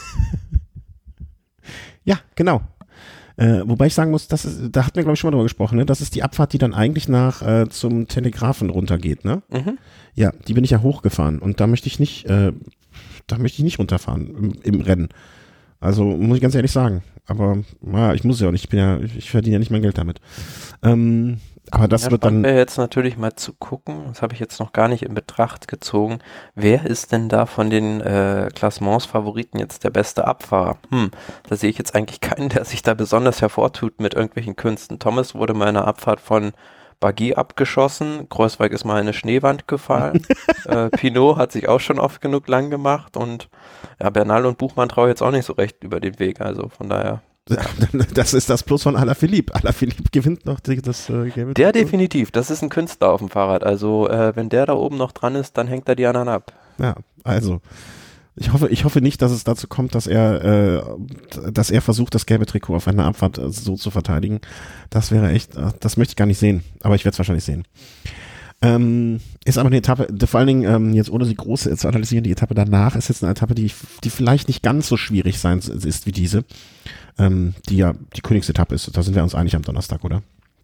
Ja, genau. Äh, wobei ich sagen muss, das ist, da hatten wir, glaube ich, schon mal drüber gesprochen, ne? Das ist die Abfahrt, die dann eigentlich nach äh, zum Telegrafen runtergeht, ne? Mhm. Ja, die bin ich ja hochgefahren und da möchte ich nicht, äh, da möchte ich nicht runterfahren im, im Rennen. Also muss ich ganz ehrlich sagen. Aber ja, ich muss ja auch nicht, ich bin ja, ich verdiene ja nicht mein Geld damit. Ähm, aber das ja, wird dann. Wäre jetzt natürlich mal zu gucken, das habe ich jetzt noch gar nicht in Betracht gezogen. Wer ist denn da von den äh, Klassements-Favoriten jetzt der beste Abfahrer? Hm, da sehe ich jetzt eigentlich keinen, der sich da besonders hervortut mit irgendwelchen Künsten. Thomas wurde mal in einer Abfahrt von Baggy abgeschossen, Kreuzweig ist mal in eine Schneewand gefallen, äh, Pinot hat sich auch schon oft genug lang gemacht und ja, Bernal und Buchmann traue jetzt auch nicht so recht über den Weg, also von daher. Das ist das Plus von Alaphilippe. Alaphilippe gewinnt noch das äh, gelbe Der Trikot. definitiv, das ist ein Künstler auf dem Fahrrad, also äh, wenn der da oben noch dran ist, dann hängt er die anderen ab. Ja, also ich hoffe, ich hoffe nicht, dass es dazu kommt, dass er, äh, dass er versucht, das gelbe Trikot auf einer Abfahrt äh, so zu verteidigen. Das wäre echt, äh, das möchte ich gar nicht sehen, aber ich werde es wahrscheinlich sehen. Ähm, ist aber eine Etappe, vor allen Dingen ähm, jetzt ohne sie groß zu analysieren, die Etappe danach ist jetzt eine Etappe, die, die vielleicht nicht ganz so schwierig sein ist wie diese, ähm, die ja die Königsetappe ist. Da sind wir uns einig am Donnerstag, oder?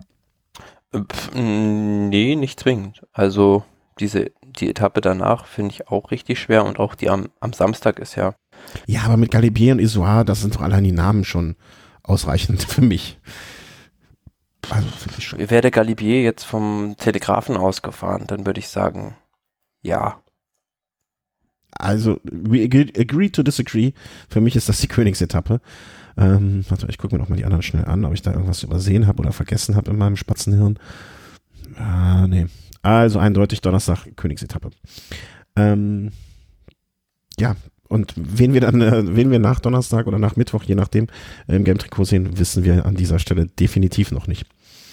Pff, nee, nicht zwingend. Also diese die Etappe danach finde ich auch richtig schwer und auch die am, am Samstag ist ja. Ja, aber mit Galibier und Isoire, das sind doch allein die Namen schon ausreichend für mich. Also finde ich schon. Wäre der Galibier jetzt vom Telegrafen ausgefahren, dann würde ich sagen, ja. Also, we agree, agree to disagree. Für mich ist das die Königsetappe. Ähm, warte, ich gucke mir noch mal die anderen schnell an, ob ich da irgendwas übersehen habe oder vergessen habe in meinem Spatzenhirn. Ah, nee. Also eindeutig Donnerstag Königsetappe. Ähm, ja, und wen wir dann, äh, wen wir nach Donnerstag oder nach Mittwoch, je nachdem, äh, im gelben Trikot sehen, wissen wir an dieser Stelle definitiv noch nicht.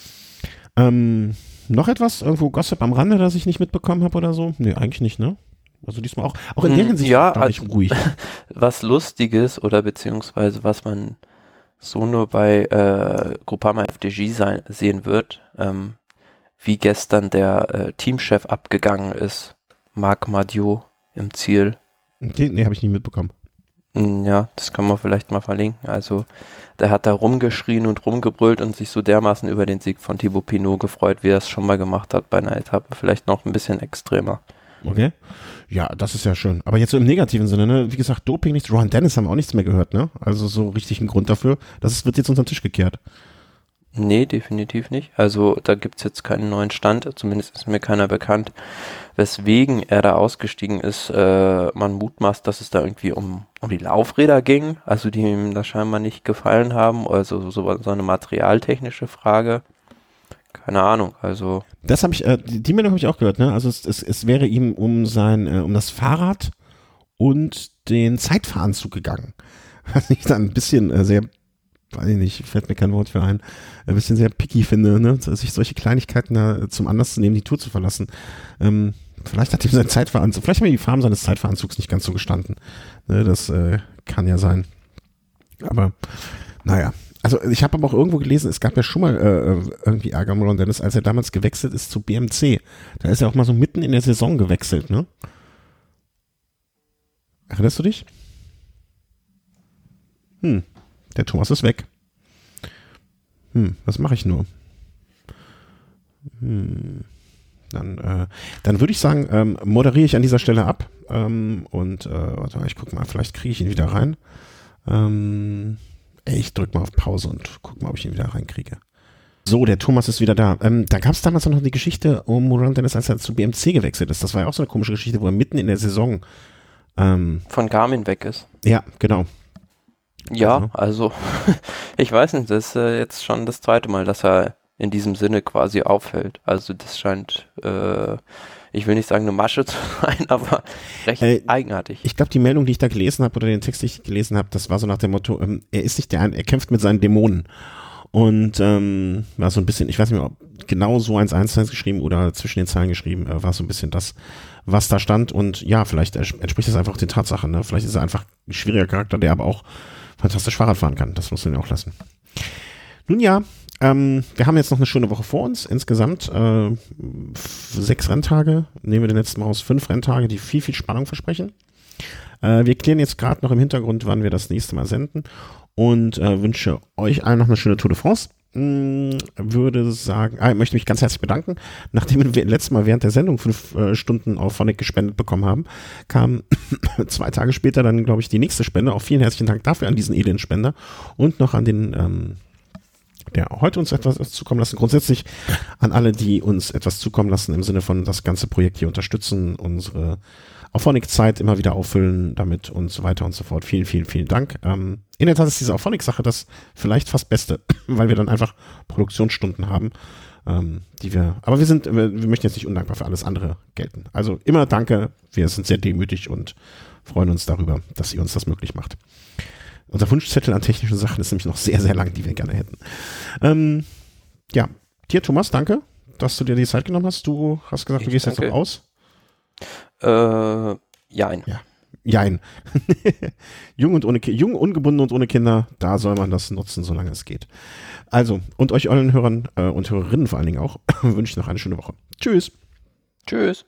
Ähm, noch etwas? Irgendwo Gossip am Rande, das ich nicht mitbekommen habe oder so? Nee, eigentlich nicht, ne? Also diesmal auch, auch in der Hinsicht ja, gar nicht ruhig. Was Lustiges oder beziehungsweise was man so nur bei äh, Groupama F D G sein, sehen wird, ähm, wie gestern der äh, Teamchef abgegangen ist, Marc Madiot im Ziel. Nee, nee habe ich nie mitbekommen. Ja, das kann man vielleicht mal verlinken. Also der hat da rumgeschrien und rumgebrüllt und sich so dermaßen über den Sieg von Thibaut Pinot gefreut, wie er es schon mal gemacht hat bei einer Etappe. Vielleicht noch ein bisschen extremer. Okay. Ja, das ist ja schön. Aber jetzt so im negativen Sinne, ne? Wie gesagt, Doping nichts. Rohan Dennis haben wir auch nichts mehr gehört, ne? Also so richtig ein Grund dafür. Das wird jetzt unter den Tisch gekehrt. Nee, definitiv nicht. Also da gibt's jetzt keinen neuen Stand, zumindest ist mir keiner bekannt, weswegen er da ausgestiegen ist. Äh, man mutmaßt, dass es da irgendwie um, um die Laufräder ging, also die ihm da scheinbar nicht gefallen haben, also so, so eine materialtechnische Frage. Keine Ahnung, also. Das habe ich, äh, die, die Meldung habe ich auch gehört, ne? Also es, es, es wäre ihm um sein, äh, um das Fahrrad und den Zeitfahranzug gegangen. Was ich dann ein bisschen äh, sehr weiß ich nicht, fällt mir kein Wort für ein, ein bisschen sehr picky finde, ne, sich solche Kleinigkeiten da zum Anlass zu nehmen, die Tour zu verlassen. Ähm, vielleicht hat ihm sein Zeitfahranzug, vielleicht haben ihm die Farben seines Zeitfahranzugs nicht ganz so gestanden. Ne, das äh, kann ja sein. Aber, naja. Also ich habe aber auch irgendwo gelesen, es gab ja schon mal äh, irgendwie Ärger mit Rohan Dennis, als er damals gewechselt ist zu B M C. Da ist er auch mal so mitten in der Saison gewechselt, ne? Erinnerst du dich? Hm. Der Thomas ist weg. Hm, was mache ich nur? Hm, dann äh, dann würde ich sagen, ähm, moderiere ich an dieser Stelle ab. Ähm, und äh, warte mal, ich gucke mal, vielleicht kriege ich ihn wieder rein. Ähm, ey, ich drücke mal auf Pause und gucke mal, ob ich ihn wieder reinkriege. So, der Thomas ist wieder da. Ähm, da gab es damals noch die Geschichte um Rohan Dennis, als er zu B M C gewechselt ist. Das war ja auch so eine komische Geschichte, wo er mitten in der Saison ähm, von Garmin weg ist. Ja, genau. Ja, also ich weiß nicht, das ist äh, jetzt schon das zweite Mal, dass er in diesem Sinne quasi auffällt. Also das scheint, äh, ich will nicht sagen eine Masche zu sein, aber recht äh, eigenartig. Ich glaube, die Meldung, die ich da gelesen habe oder den Text, den ich gelesen habe, das war so nach dem Motto, ähm, er ist nicht der, er kämpft mit seinen Dämonen. Und ähm, war so ein bisschen, ich weiß nicht mehr, ob genau so eins eins eins geschrieben oder zwischen den Zeilen geschrieben, äh, war so ein bisschen das, was da stand. Und ja, vielleicht entspricht das einfach den Tatsachen. Ne? Vielleicht ist er einfach ein schwieriger Charakter, der aber auch fantastisch Fahrrad fahren kann. Das muss man ja auch lassen. Nun ja, ähm, wir haben jetzt noch eine schöne Woche vor uns. Insgesamt äh, sechs Renntage, nehmen wir den letzten Mal aus, fünf Renntage, die viel, viel Spannung versprechen. Äh, wir klären jetzt gerade noch im Hintergrund, wann wir das nächste Mal senden und äh, wünsche euch allen noch eine schöne Tour de France. Würde sagen, ah, ich möchte mich ganz herzlich bedanken. Nachdem wir letztes Mal während der Sendung fünf äh, Stunden auf Phonic gespendet bekommen haben, kam zwei Tage später dann, glaube ich, die nächste Spende. Auch vielen herzlichen Dank dafür an diesen edlen Spender und noch an den, ähm, der heute uns etwas zukommen lassen. Grundsätzlich an alle, die uns etwas zukommen lassen im Sinne von das ganze Projekt hier unterstützen, unsere Auphonic-Zeit immer wieder auffüllen damit und so weiter und so fort. Vielen, vielen, vielen Dank. Ähm, in der Tat ist diese Auphonic-Sache das vielleicht fast Beste, weil wir dann einfach Produktionsstunden haben, ähm, die wir, aber wir sind, wir, wir möchten jetzt nicht undankbar für alles andere gelten. Also immer danke, wir sind sehr demütig und freuen uns darüber, dass ihr uns das möglich macht. Unser Wunschzettel an technischen Sachen ist nämlich noch sehr, sehr lang, die wir gerne hätten. Ähm, ja, dir Thomas, danke, dass du dir die Zeit genommen hast. Du hast gesagt, du gehst jetzt noch aus. Äh, jein. Ja. Jein. Jung und ohne Ki- jung, ungebunden und ohne Kinder, da soll man das nutzen, solange es geht. Also, und euch allen Hörern äh, und Hörerinnen vor allen Dingen auch, wünsche ich noch eine schöne Woche. Tschüss. Tschüss.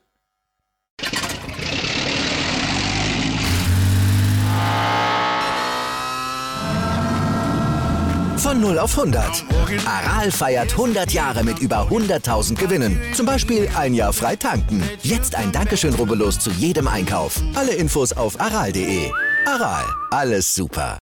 Von null auf hundert. Aral feiert hundert Jahre mit über hunderttausend Gewinnen. Zum Beispiel ein Jahr frei tanken. Jetzt ein Dankeschön, rubbellos zu jedem Einkauf. Alle Infos auf aral punkt de. Aral, alles super.